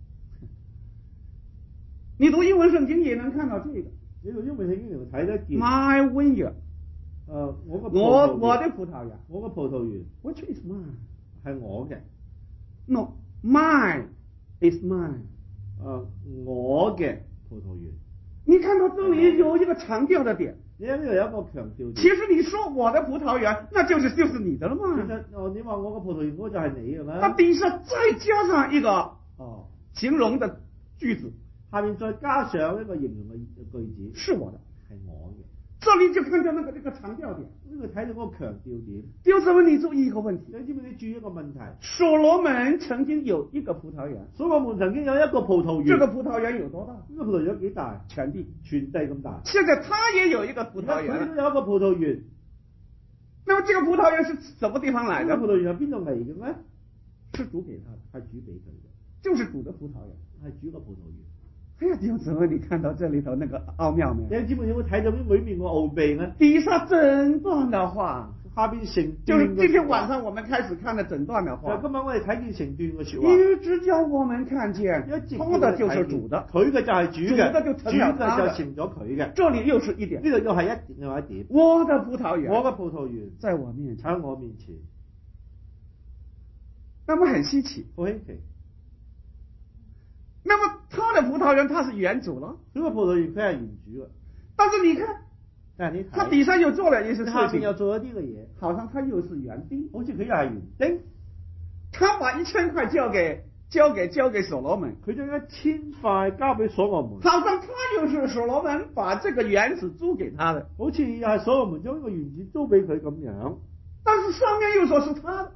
你讀英文聖經也能看到這個。 你讀英文聖經就睇得見。 My vineyard，我的葡萄園， 我嘅葡萄園 ，Which is mine？ 係我嘅。 No， mine is mine。 我嘅葡萄園。 你看到這裡有一個強調的點。 你喺呢度有一個強調點。 其實你說我的葡萄園，那就是你的了嘛。 其實你話我嘅葡萄園嗰就係你嘅啦。 它底下再加上一個形容的句子， 下面再加上一個形容嘅句子， 是我的， 係我嘅。 這裡就看到那個強調點， 呢個睇到嗰個強調點。 弟兄姊妹，你注意一個問題， 你知唔知你注意一個問題？ 所羅門曾經有一個葡萄園， 所羅門曾經有一個葡萄園。 這個葡萄園有多大？ 呢個葡萄園有幾大？全地咁大。 現在他也有一個葡萄園， 佢都有一個葡萄園。 那麼這個葡萄園是什麼地方來的？ 呢個葡萄園係邊度嚟嘅咧？ 是主給他的， 係主俾佢嘅， 就是主的葡萄園， 係主嘅葡萄園。 哎呀，弟兄姊妹，你看到這裡頭那個奧妙沒有？ 弟兄姊妹，有冇睇到呢裏面個奧秘呢？ 底下整段的話， 下邊成就是今天晚上我們開始看的整段的話。 今晚我哋睇見成段嘅說話， 一直叫我們看見，他的就是主的， 佢嘅就係主嘅， 主的就成咗佢嘅。 這裡又是一點， 呢度又係一點。 我的葡萄園， 我嘅葡萄園在我面前， 喺我面前。 那麼很稀奇， 好稀奇。 那麼他的葡萄園，他是園主了。 呢個葡萄園佢係園主啊。 但是你看，他底下又做了一些事情， 下邊又做咗啲嘅嘢， 好像他又是園丁， 好似佢又係園丁。 他把1000塊交給所羅門， 佢將1000塊交俾所羅門， 好像他就是所羅門把這個園子租給他的， 好似又係所羅門將呢個園子租俾佢咁樣。 但是上面又說是他的。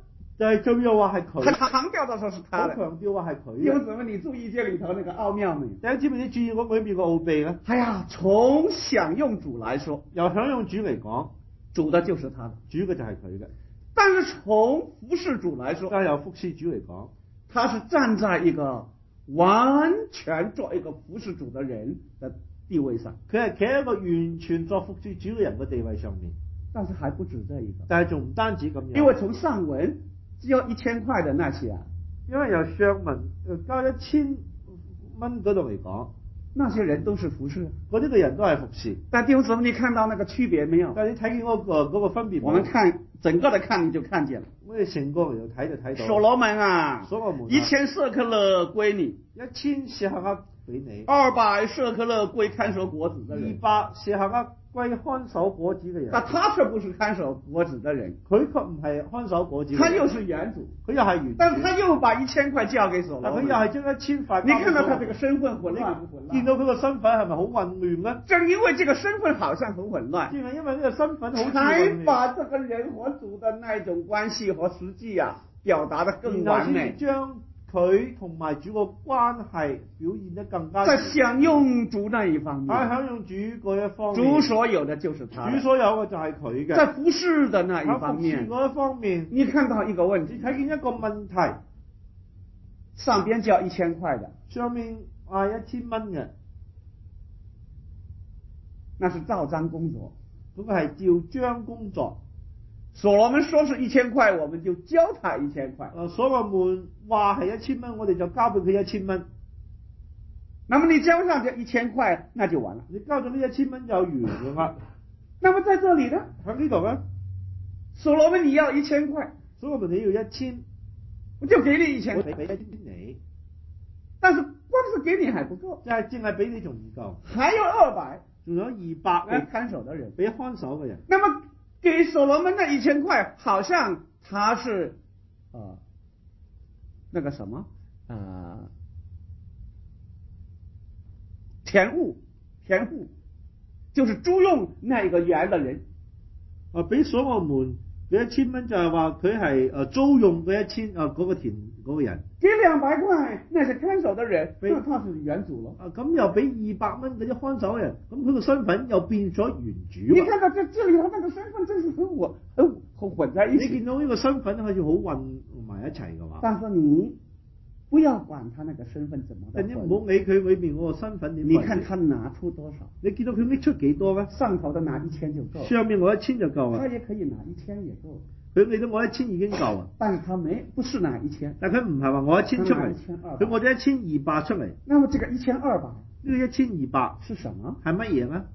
就係仲要話係佢， 他強調的說是他的。 好強調話係佢弟兄嘅。 姊妹，你注意這裏頭那個奧妙沒有？ 弟兄姊妹，你注意我裏面個奧秘咧？ 哎呀，從享用主來說， 由享用主嚟講， 主的就是他的； 主嘅就係佢嘅。 但是從服侍主來說， 但係由服侍主嚟講， 他是站在一個完全做一個服侍主的人的地位上。 佢係企喺一個完全作服侍主嘅人嘅地位上面。 但是還不止這一個， 但係仲唔單止咁樣， 因為從上文只有1000塊的那些啊， 因為由上文交1000蚊嗰度嚟講， 那些人都是服侍， 嗰啲嘅人都係服侍。 但弟兄姊妹，你看到那個區別沒有？ 但係你睇見嗰個分別冇？ 我們看整個的看你就看見了。 我哋成個嚟到睇就睇到。 所羅門啊， 所羅門 1000舍客勒歸你 ，1000舍客勒俾你 ，200舍客勒歸看守果子的人 ，200舍客勒歸看守果子嘅人。 但他卻不是看守果子的人， 佢卻唔係看守果子嘅人。 他又是園主， 佢又係園主， 但他又把1000塊交給所羅門。 佢又係將1000塊。 你看到他這個身份混亂不混亂？ 見到佢個身份係咪好混亂呢？ 正因為這個身份好像很混亂， 因為呢個身份好似混才亂， 把這個人和主的那種關係和實際啊表達得更完美， 將佢同埋主個關係表現得更加。 在享用主那一方面， 喺享用主嗰一方面， 主所有的就是他的， 主所有嘅就係佢嘅。 在服侍的那一方面， 嗰一方面， 你看到一個問題， 你睇見一個問題， 上邊交1000塊的， 上面嗌1000蚊嘅， 那是照章工作， 嗰個係照章工作。 所羅門說是1000塊，我們就交他1000塊。 所羅門話係1000蚊，我哋就交俾佢1000蚊。 那麼你交上這1000塊，那就完了。 你交咗呢1000蚊就完咗啦。 那麼在這裡呢？ 喺呢度咧， 所羅門你要1000塊， 所羅門你要1000， 我就給你1000塊， 俾1000你。 但是光是給你還不夠， 就係淨係俾你仲唔夠， 還有200， 仲有200 給看守的人， 俾看守嘅人。 那麼給所羅門那1000塊，好像他是那個什麼田戶，就是租用那個園的人。 俾所羅門俾1000蚊，就係話佢係租用嗰1000嗰個田嗰個人。 給200塊，那是看守的人，那他是園主咯。 咁又俾200蚊嗰啲看守嘅人，咁佢個身份又變咗園主。 你看到這裏頭那個身份真是很混在一起。 你見到呢個身份好似好混埋一齊嘅話， 但是你不要管他那個身份怎麼， 但你唔好理佢裏面嗰個身份點。 你看他拿出多少？ 你見到佢拎出幾多咧？ 上頭的拿1000就夠， 上面我1000就夠啦。 他也可以拿1000也夠。 佢嚟到我1000已經夠啊， 但是他不是拿1000， 但佢唔係話我1000出嚟，佢我咗1200出嚟。 那麼這個1200， 呢個1200 是什麼？ 係乜嘢咧？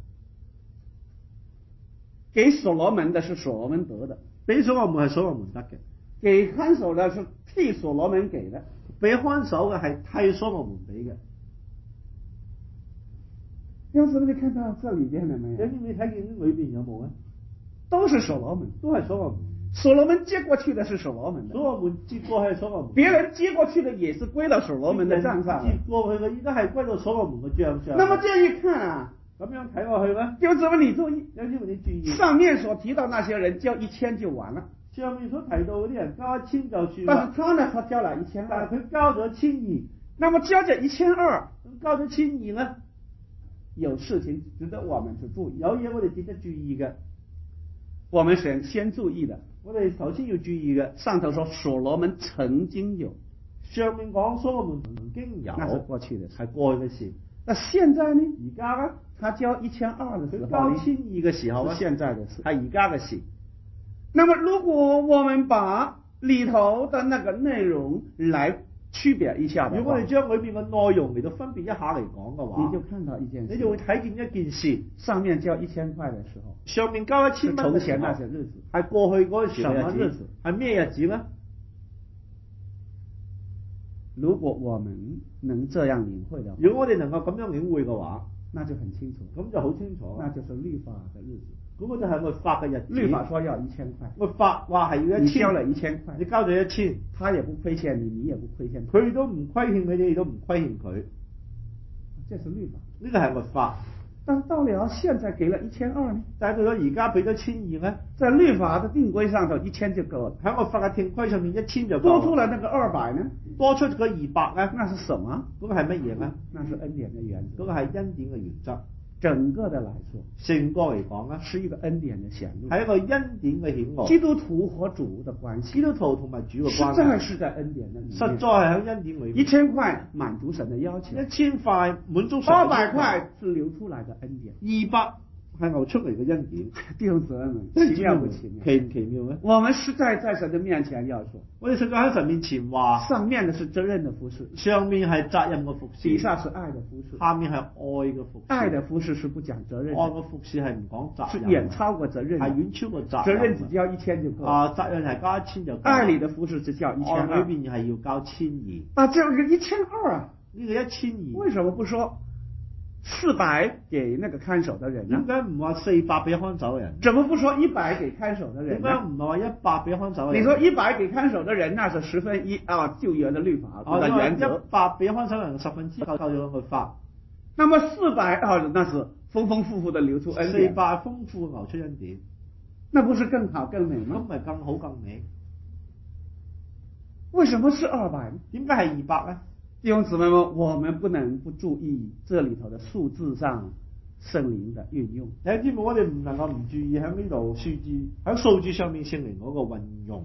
給所羅門的是所羅門得的， 俾所羅門係所羅門得嘅， 給看守的是替所羅門給的， 俾看守嘅係替所羅門俾嘅。 有時你看到這裏邊了沒有？ 你睇見裏邊有冇咧？ 都是所羅門， 都係所羅門。 所羅門接過去的是所羅門的， 所羅門接過係所羅門， 別人接過去的也是歸到所羅門的賬上。 接過去嘅依家係歸到所羅門嘅賬上。 那麼這一看啊， 咁樣睇落去咧， 就這麼你注意， 你注意， 上面所提到那些人交1000就完了， 上面所提到嗰啲人交1000就算。 但是他呢，他交了1200， 但係佢交咗1200， 那麼交這1200， 咁交咗1200咧， 有事情值得我們去注意， 有嘢我哋值得注意嘅。 我們先注意的， 我哋頭先要注意嘅， 上頭說所羅門曾經有， 上面講所羅門曾經有， 那是過去的事， 係過去嘅事。 那現在呢？ 而家咧， 他交1200嘅時候， 交1200嘅時候咧， 是現在的事， 係而家嘅事。 那麼如果我們把裏頭的那個內容來區別一下的話， 如果我哋將裏邊嘅內容嚟到分別一下嚟講嘅話， 你就看到一件事， 你就會睇見一件事， 上面交1000塊的時候， 上面交1000蚊嘅時候， 從前那些日子， 係過去嗰陣時什麼日子？ 係咩日子咧？ 如果我們能這樣領會的話， 如果我哋能夠咁樣領會嘅話， 那就很清楚， 咁就好清楚， 那就是律法的日子。 嗰個就係律法嘅日子。 律法說要1000塊， 律法話係要1000， 你交了1000塊， 你交咗1000， 他也不虧欠你，你也不虧欠佢都唔虧欠你，你都唔虧欠佢。 這是律法， 呢個係律法。 但到了现在給了1200呢？ 但係到咗而家俾咗1200咧， 在律法的定規上頭1000就夠了， 喺個法嘅定規上面1000就夠。 多出來那個200呢？ 多出嗰200咧， 那是什麼？ 嗰個係乜嘢咧？ 那是恩典的原則。 嗰個係恩典嘅原則。 整個的來說， 成個嚟講咧， 是一個恩典的顯露， 係一個恩典嘅顯露。 基督徒和主的關係， 基督徒同埋主嘅關係， 實在是在恩典的裏面， 實在係喺恩典裏面。 1000塊滿足神的要求 ，1000塊滿足神嘅要求。 200塊是流出來的恩典 ，200係流出嚟嘅恩典。 弟兄姊妹們，奇妙不奇妙？ 奇唔奇妙咧？ 我們實在神的面前要說， 我哋實在喺神面前話， 上面的是責任的服事， 上面係責任嘅服事， 底下是愛的服事， 下面係愛嘅服事。 愛的服事是不講責任， 愛嘅服事係唔講責任， 是遠超過責任， 係遠超過責任。責任任只交1000就夠， 責任係交1000就夠。 愛裏的服事只交1200， 愛裏邊係要交1200。 這個1200啊， 呢個1200， 為什麼不說400給那個看守的人呢？ 點解唔話400俾看守嘅人？ 怎麼不說100給看守的人呢？ 點解唔係話100俾看守嘅人？ 你說100給看守的人，那是1/10舊約的律法的原則。 100俾看守人1/10舊約嘅律法。 那麼400那是豐豐富富的流出恩典。 400豐富流出恩典， 那不是更好更美嗎？ 咁咪更好更美？ 為什麼是200呢？ 點解係200呢？ 弟兄姊妹們，我們不能不注意這裏頭的數字上聖靈的運用。 弟兄姊妹，我哋唔能夠唔注意喺呢度數字上面聖靈嗰個運用。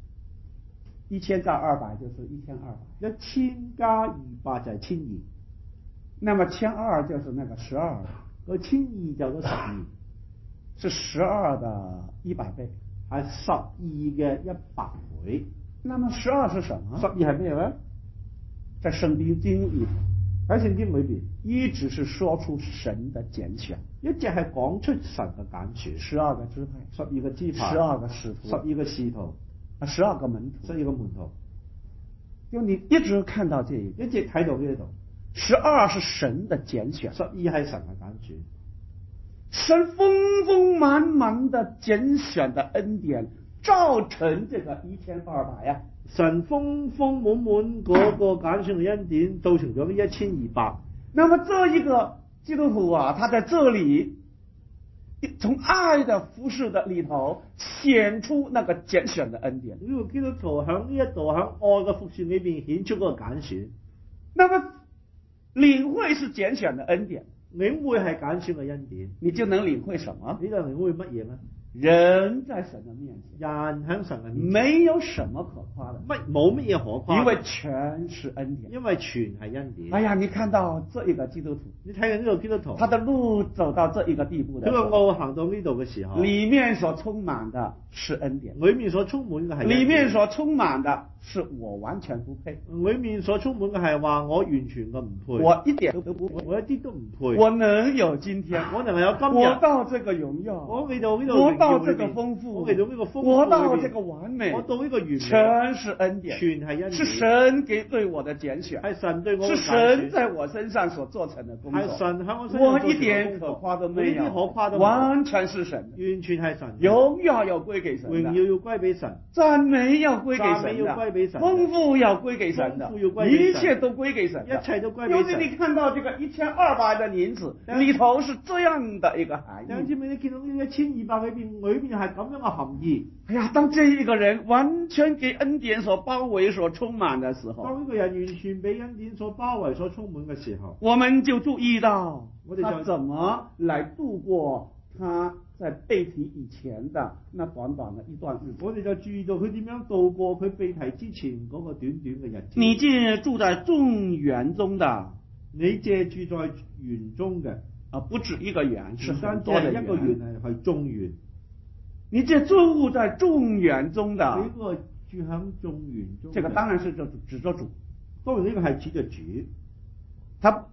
1000加200就是1200， 1000加200就係1200。 那麼1200就是那個12， 個1200就嗰12， 是12的100倍， 係12嘅100倍。 那麼12是什麼 ？12係咩咧？ 在聖經裏， 喺聖經裏邊， 一直是說出神的揀選， 一直係講出神嘅揀選。 12個支派 ，12個支派 ，12個使徒 ，12個使徒 ，12個門徒 ，12個門徒。 就你一直看到這一直睇到呢度 ，12是神的揀選 ，12係神嘅揀選。 神豐豐滿滿的揀選的恩典，造成這個1200呀。 神豐豐滿滿嗰個揀選嘅恩典，造成咗呢1200。 那麼這一個基督徒啊，他在這裏從愛的服事的裏頭顯出那個揀選的恩典。 呢個基督徒喺呢一度喺愛嘅服事裏邊顯出嗰個揀選。 那麼領會是揀選的恩典， 領會係揀選嘅恩典， 你就能領會什麼？ 你就領會乜嘢呢？ 人在神的面前， 人喺神嘅面前， 沒有什麼可誇的， 冇乜嘢可誇， 因為全是恩典， 因為全係恩典。 哎呀，你看到這一個基督徒， 你睇緊呢個基督徒， 他的路走到這一個地步的時候， 呢個路行到呢度嘅時候， 裏面所充滿的是恩典， 裏面所充滿嘅係， 裏面所充滿的是我完全不配， 裏面所充滿嘅係話我完全嘅唔配， 我一點都不配， 我一啲都唔配， 我能有今天， 我能有今日， 我到這個榮耀， 我嚟到呢度， 我到這個豐富， 我嚟到呢個豐富， 我到這個完美， 我到呢個完美， 全是恩典， 全係恩典， 是神給對我的揀選， 係神對我嘅揀選， 是神在我身上所做成的工作， 係神喺我身上做成嘅工作， 我一點可誇都沒有， 可誇都完全是神， 完全係神， 榮耀要歸給神， 榮耀要歸俾神， 讚美要歸給神， 讚美要歸俾神， 豐富要歸給神的，一切都歸給神， 一切都歸給神。 因為你看到這個1200的銀子裏頭是這樣的一個含義， 知唔知你見到呢1200裏邊係咁樣嘅含義？ 哎呀，當這一個人完全給恩典所包圍、所充滿的時候， 當呢個人完全被恩典所包圍、所充滿嘅時候， 我們就注意到他怎麼來度過他在被提以前的那短短的一段日子。 我哋就注意到佢點樣度過佢被提之前嗰個短短嘅日子。 你借住在眾園中的， 你借住在園中嘅不止一個園，是很多多的一個園係眾園。 你這住在眾園中的， 呢個住喺眾園中， 這個當然是指着主， 當然呢個係指着主， 他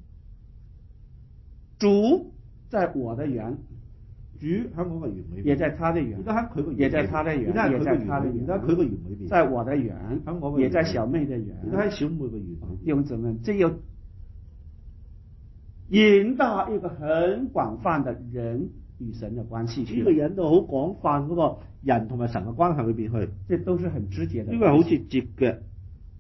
主在我的園， 主喺我個園裏邊， 也在他的園，也在他的園，也在他的園， 而家佢個園裏邊， 在我的園， 喺我個園， 也在小妹的園， 亦都喺小妹個園。 弟兄姊妹，這又引到一個很廣泛的人與神的關係去， 呢個引到好廣泛嗰個人同埋神嘅關係裏邊去， 這都是很直接的， 呢個係好直接嘅。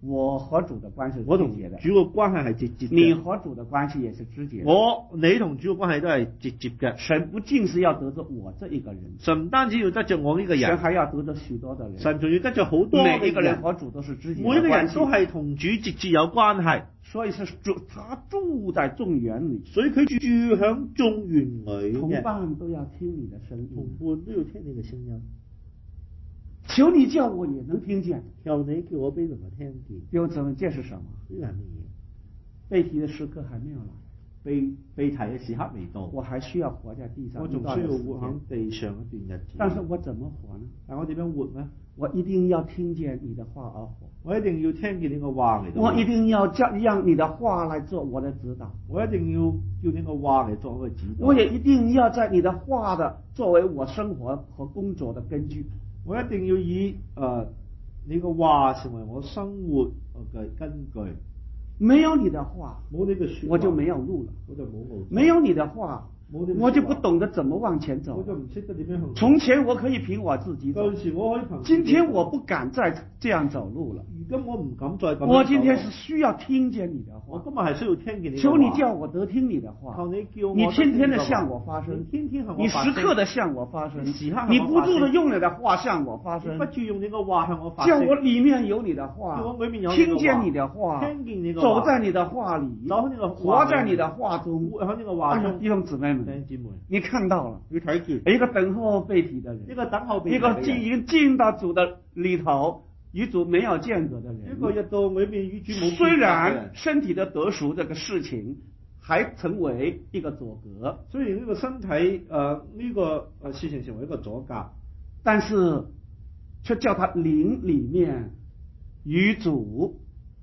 我和主的關係我同是直接的， 主嘅關係係直接你嘅。 和主的關係也是直接的。 你同主嘅關係都係直接嘅。 神不僅是要得着我這一個人， 神唔單止要得着我呢個神人， 還要得着許多的人。 神仲要得着好多每一個嘅人， 人和主都是直接的每一個人關係都係同主直接有關係， 所以是主，他住在眾園裏， 所以佢住響眾園裏同嘅伴都要聽你的聲同音。 伴都要聽你嘅聲音。 求你叫我也能聽見。 求你叫我俾能夠聽見。 弟兄姊妹，這是什麼？ 呢個係乜嘢？ 被提的時刻還沒有來， 被提嘅時刻未到， 我還需要活在地上， 我仲需要活喺地上一段日子。 但是我怎麼活呢？ 但我點樣活呢？ 我一定要聽見你的話而活， 我一定要聽見你個話嚟到。 我一定要讓你的話來做我的指導， 我一定要叫你個話嚟作我嘅指導。 我也一定要在你的話的作為我生活和工作的根據。 我一定要以你個話成為我生活嘅根據。 沒有你的話， 冇你嘅說話， 我就沒有路了。 我就冇路。 沒有你的話， 冇你嘅說話， 我就不懂得怎麼往前走。 我就唔識得點樣行。 從前我可以憑我自己走， 舊時我可以憑。 今天我不敢再這樣走路了。 如今我唔敢再咁樣走。 我今天是需要聽見你的話。 我今日係需要聽見你的話。 求你叫我得聽你的話。 求你叫我。 你天天的向我發聲， 天天向我你發聲。 時刻的向我發聲， 時刻你不住的用你的話向我發聲， 不住用你個話向我發聲。 叫我裏面有你的話， 叫我裏面有你的話， 聽見你的話， 聽見你的話， 走在你的話裏，活在你的話中， 活喺呢個話中。 弟兄姊妹們， 弟兄姊妹， 你看到了， 你睇住一個等候被提的人， 一個等候被提一個已經進到主的裏頭，與主沒有間隔的人， 一個入到裏面與主冇間隔嘅人。 雖然身體的得贖這個事情還成為一個阻隔， 雖然呢個身體呢個事情成為一個阻隔， 但是卻叫他靈裏面與主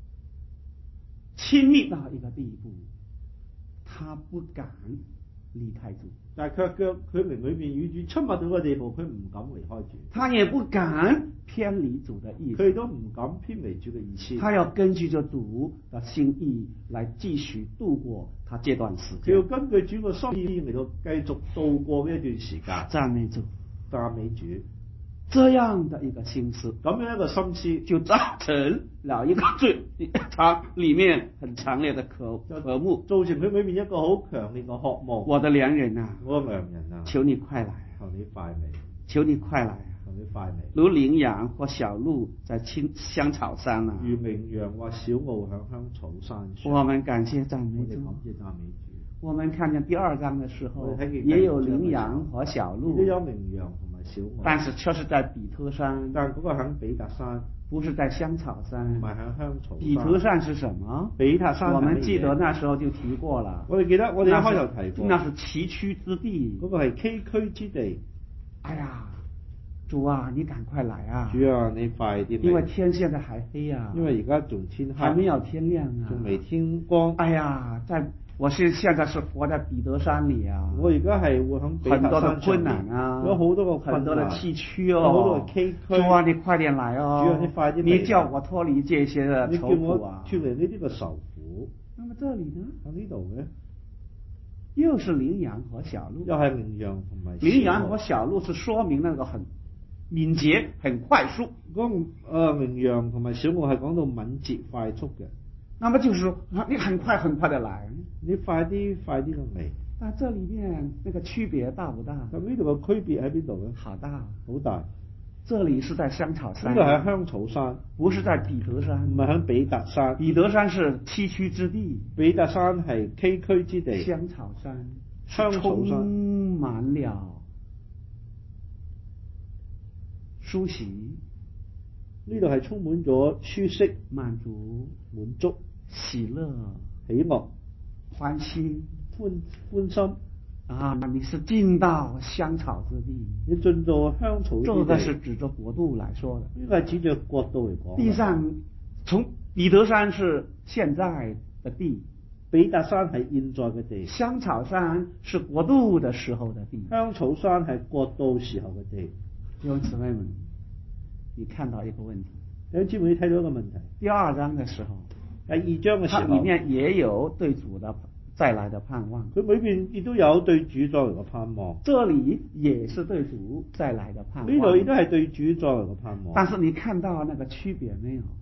親密到一個地步，他不敢離開主， 但係卻腳佢靈裏面與主親密到個地步，佢唔敢離開主， 他也不敢偏離主的意思， 佢都唔敢偏離主嘅意思， 他要根據着主的心意來繼續度過他這段時間， 佢要根據主嘅心意嚟到繼續度過呢一段時間。 讚美主， 讚美主。 這樣的一個心思， 咁樣一個心思， 就造成了一個他裏面很強烈的渴慕， 造成佢裏面一個好強烈嘅渴慕。 我的良人啊， 我的良人啊， 求你快來， 求你快嚟， 求你快來， 求你快嚟。 如羚羊或小鹿在香草山啊， 如羚羊或小鹿響香草山上。 我們感謝讚美主。我們看見第二章的時候，也有羚羊和小鹿， 都有羚羊同埋小鹿， 但是卻是在比特山， 但嗰個響比特山， 不是在香草山。 唔係響香草山。 比特山是什麼？ 比特山， 我們記得那時候就提過了。 我哋記得我哋一開頭提過， 那是崎嶇之地， 嗰個係崎嶇之地。 哎呀，主啊，你趕快來啊！ 主啊，你快啲嚟！ 因為天現在還黑啊， 因為而家仲天黑， 還沒有天亮啊， 仲未天光。 哎呀，我現在是活在彼得山裏啊， 我而家係活喺比特山上， 很多的困難啊， 有好多個困難， 很多的崎嶇哦， 好多嘅崎嶇。 主啊，你快點來哦！ 主啊，你快啲嚟！ 你叫我脫離這些的愁苦啊！ 脫離呢啲嘅愁苦。 那麼這裏呢？ 喺呢度嘅， 又是羚羊和小鹿， 又係羚羊同埋。 羚羊和小鹿是說明那個很敏捷、很快速。 羚羊同埋小鹿係講到敏捷快速嘅。 那麼就是說，你很快很快的來， 你快啲咁嚟。 但這裏面那個區別大不大？ 咁呢度嘅區別喺邊度咧？ 好大， 好大。 這裏是在香草山， 呢度係香草山， 不是在彼得山， 唔係喺比特山。 彼得山是崎嶇之地， 比特山係崎嶇之地。 香草山， 香草山充滿了舒適， 呢度係充滿咗舒適、 滿足、喜樂、 喜樂、 歡心、 歡心。 啊！你是進到香草之地， 你進到香草之地。 這個是指着國度來說的。 呢個係指着國度嚟講。 地上從彼得山是現在的地， 比特山係現在嘅地。 香草山是國度的時候的地。 香草山係國度時候嘅地。 弟兄姊妹們，你看到一個問題。 弟兄姊妹，你睇到一個問題。 第二章嘅時候， 第二章嘅時候， 它裡面也有對主的再來的盼望， 佢裏邊亦都有對主再來嘅盼望。 這裡也是對主再來的盼望。 呢度亦都係對主再來嘅盼望。 但是你看到那個區別沒有？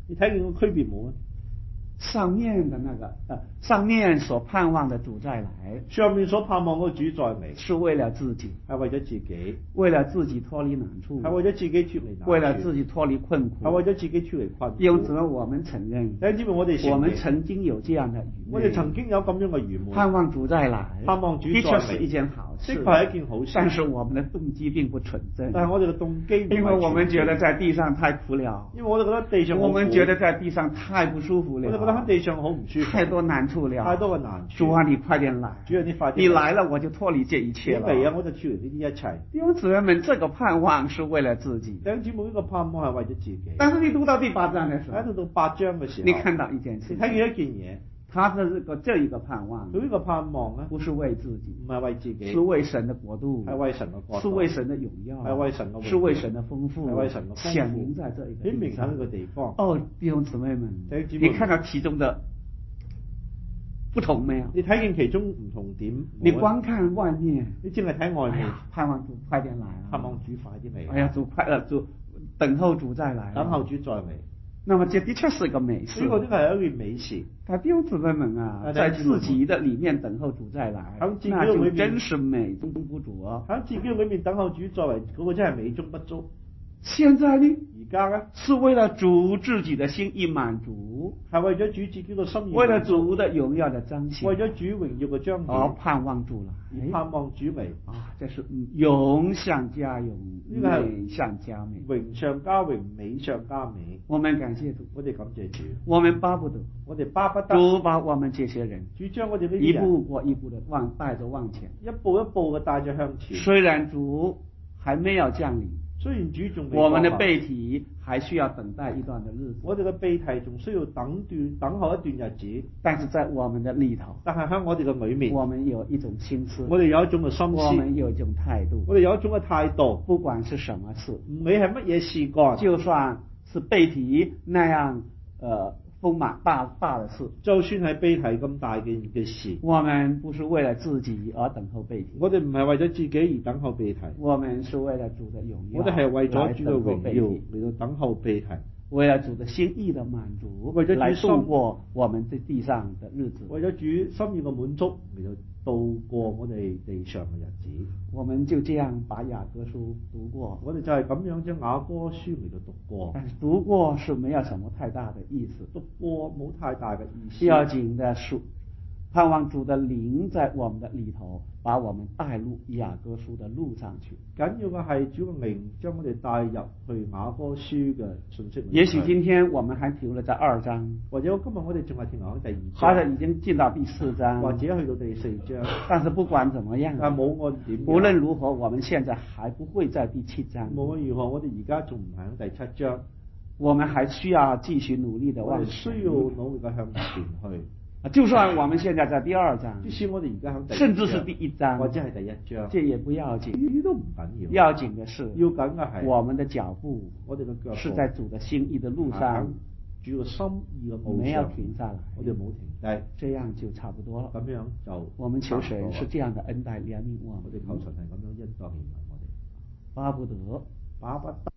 你睇見個區別冇啊？ 上面的那个上面所盼望的主再来， 上面所盼望嗰個主再嚟， 是為了自己， 係為咗自己， 為了自己脫離難處， 係為咗自己脱離難處， 為了自己脫離困苦， 係為咗自己脱離困苦。 弟兄姊妹，我們承認， 弟兄姊妹，我哋承認我們曾經有這樣的愚昧， 我哋曾經有咁樣嘅愚昧， 盼望主再來， 盼望主再的確嚟， 是一件好事， 的確係一件好事。 但是我們的動機並不純正， 但係我哋嘅動機唔係純正， 因為我們覺得在地上太苦了， 因為我哋覺得地上好苦， 我們覺得在地上太不舒服了， 我哋覺得喺地上好唔舒服， 太多難處了， 太多嘅難處。 主啊，你快點來！ 主啊，你快點！ 你來了，我就脫離這一切了。 你嚟啊，我就脫離呢啲一切。 弟兄姊妹們，這個盼望是為了自己。 弟兄姊妹，呢個盼望係為咗自己。 但是你讀到第8章嘅時候， 喺到8章嘅時候， 你看到一件事， 你睇見一件嘢， 他的這一個盼望， 佢呢個盼望咧， 不是為自己， 唔係為自己， 是為神的國度， 係為神嘅國度， 是為神的榮耀， 係為神嘅榮耀， 是為神的豐富， 係為神嘅豐富， 顯明在這一個顯明喺呢個地方。 哦，弟兄姊妹們，你看到其中的不同沒有？ 你睇見其中唔同點？ 你光看外面， 你淨係睇外面， 盼望主快點來啊！ 盼望主快啲嚟。 哎呀，主等候主再來， 等候主再嚟。 那麼這的確是一個美事， 呢個真係一件美事。 但弟兄姊妹們啊，在自己的裡面等候主再來，那就真是美中不足啊！ 喺自己裏面等候主再嚟，嗰個真係美中不足。 現在呢？ 而家咧， 是為了主自己的心意滿足， 係為咗主自己個心意， 為了主的榮耀的彰顯， 為咗主榮耀嘅彰顯， 而盼望主來， 盼望主嚟啊！這是榮上加榮，美上加美， 榮上加榮，美上加美。 我們感謝主， 我哋感謝主， 我們巴不得， 我哋巴不得主把我們這些人， 主將我哋呢啲人一步過一步的帶着往前， 一步一步嘅帶着向前。 雖然主還沒有降臨， 雖然主仲未， 我們的背體還需要等待一段的日子， 我哋嘅背體仲需要等候一段日子。 但是在我們的裏頭， 但係喺我哋嘅裏面， 我們有一種心思， 我哋有一種嘅心思， 我們有一種態度， 我哋有一種嘅態度， 不管是什麼事， 唔理係乜嘢事幹， 就算是背體那樣豐滿大的事， 就算係背體咁大嘅事， 我們不是為了自己而等候背體， 我哋唔係為咗自己而等候背體， 我們是為了主的榮耀， 我哋係為咗主嘅榮耀嚟到等候背體， 為了主的心意的滿足， 為咗來度過我們在地上的日子， 為咗主心意嘅滿足嚟到度過我哋地上嘅日子。 我們就這樣把雅歌書讀過， 我哋就係咁樣將雅歌書嚟到讀過， 但是讀過是沒有什麼太大的意思， 讀過冇太大嘅意思。 要緊的是盼望主的靈在我們的裏頭，把我們帶入雅歌書的路上去。 緊要嘅係主嘅靈將我哋帶入去雅歌書嘅信息裏。 也許今天我們還停留在2章， 或者今日我哋仲係停留喺第2章， 或者已經進到第4章， 或者去到第4章。 但是不管怎麼樣， 冇按點。 無論如何，我們現在還不會在第7章。 無論如何，我哋而家仲唔係喺第7章， 我們還需要繼續努力的往前。 需要努力嘅向前去。 就算我們現在在第2章， 即使我哋而家喺第1章， 甚至是第1章， 或者係第1章， 這也不要緊， 呢都唔緊要。 要緊的是， 要緊嘅係我們的腳步， 我哋嘅腳步是在主的心意的路上， 主嘅心意嘅路上， 沒有停下來， 我哋冇停低， 這樣就差不多了。 咁樣就我們求神是這樣的恩待憐憫我們， 我哋求神係咁樣恩待憐憫我哋， 巴不得， 巴不得。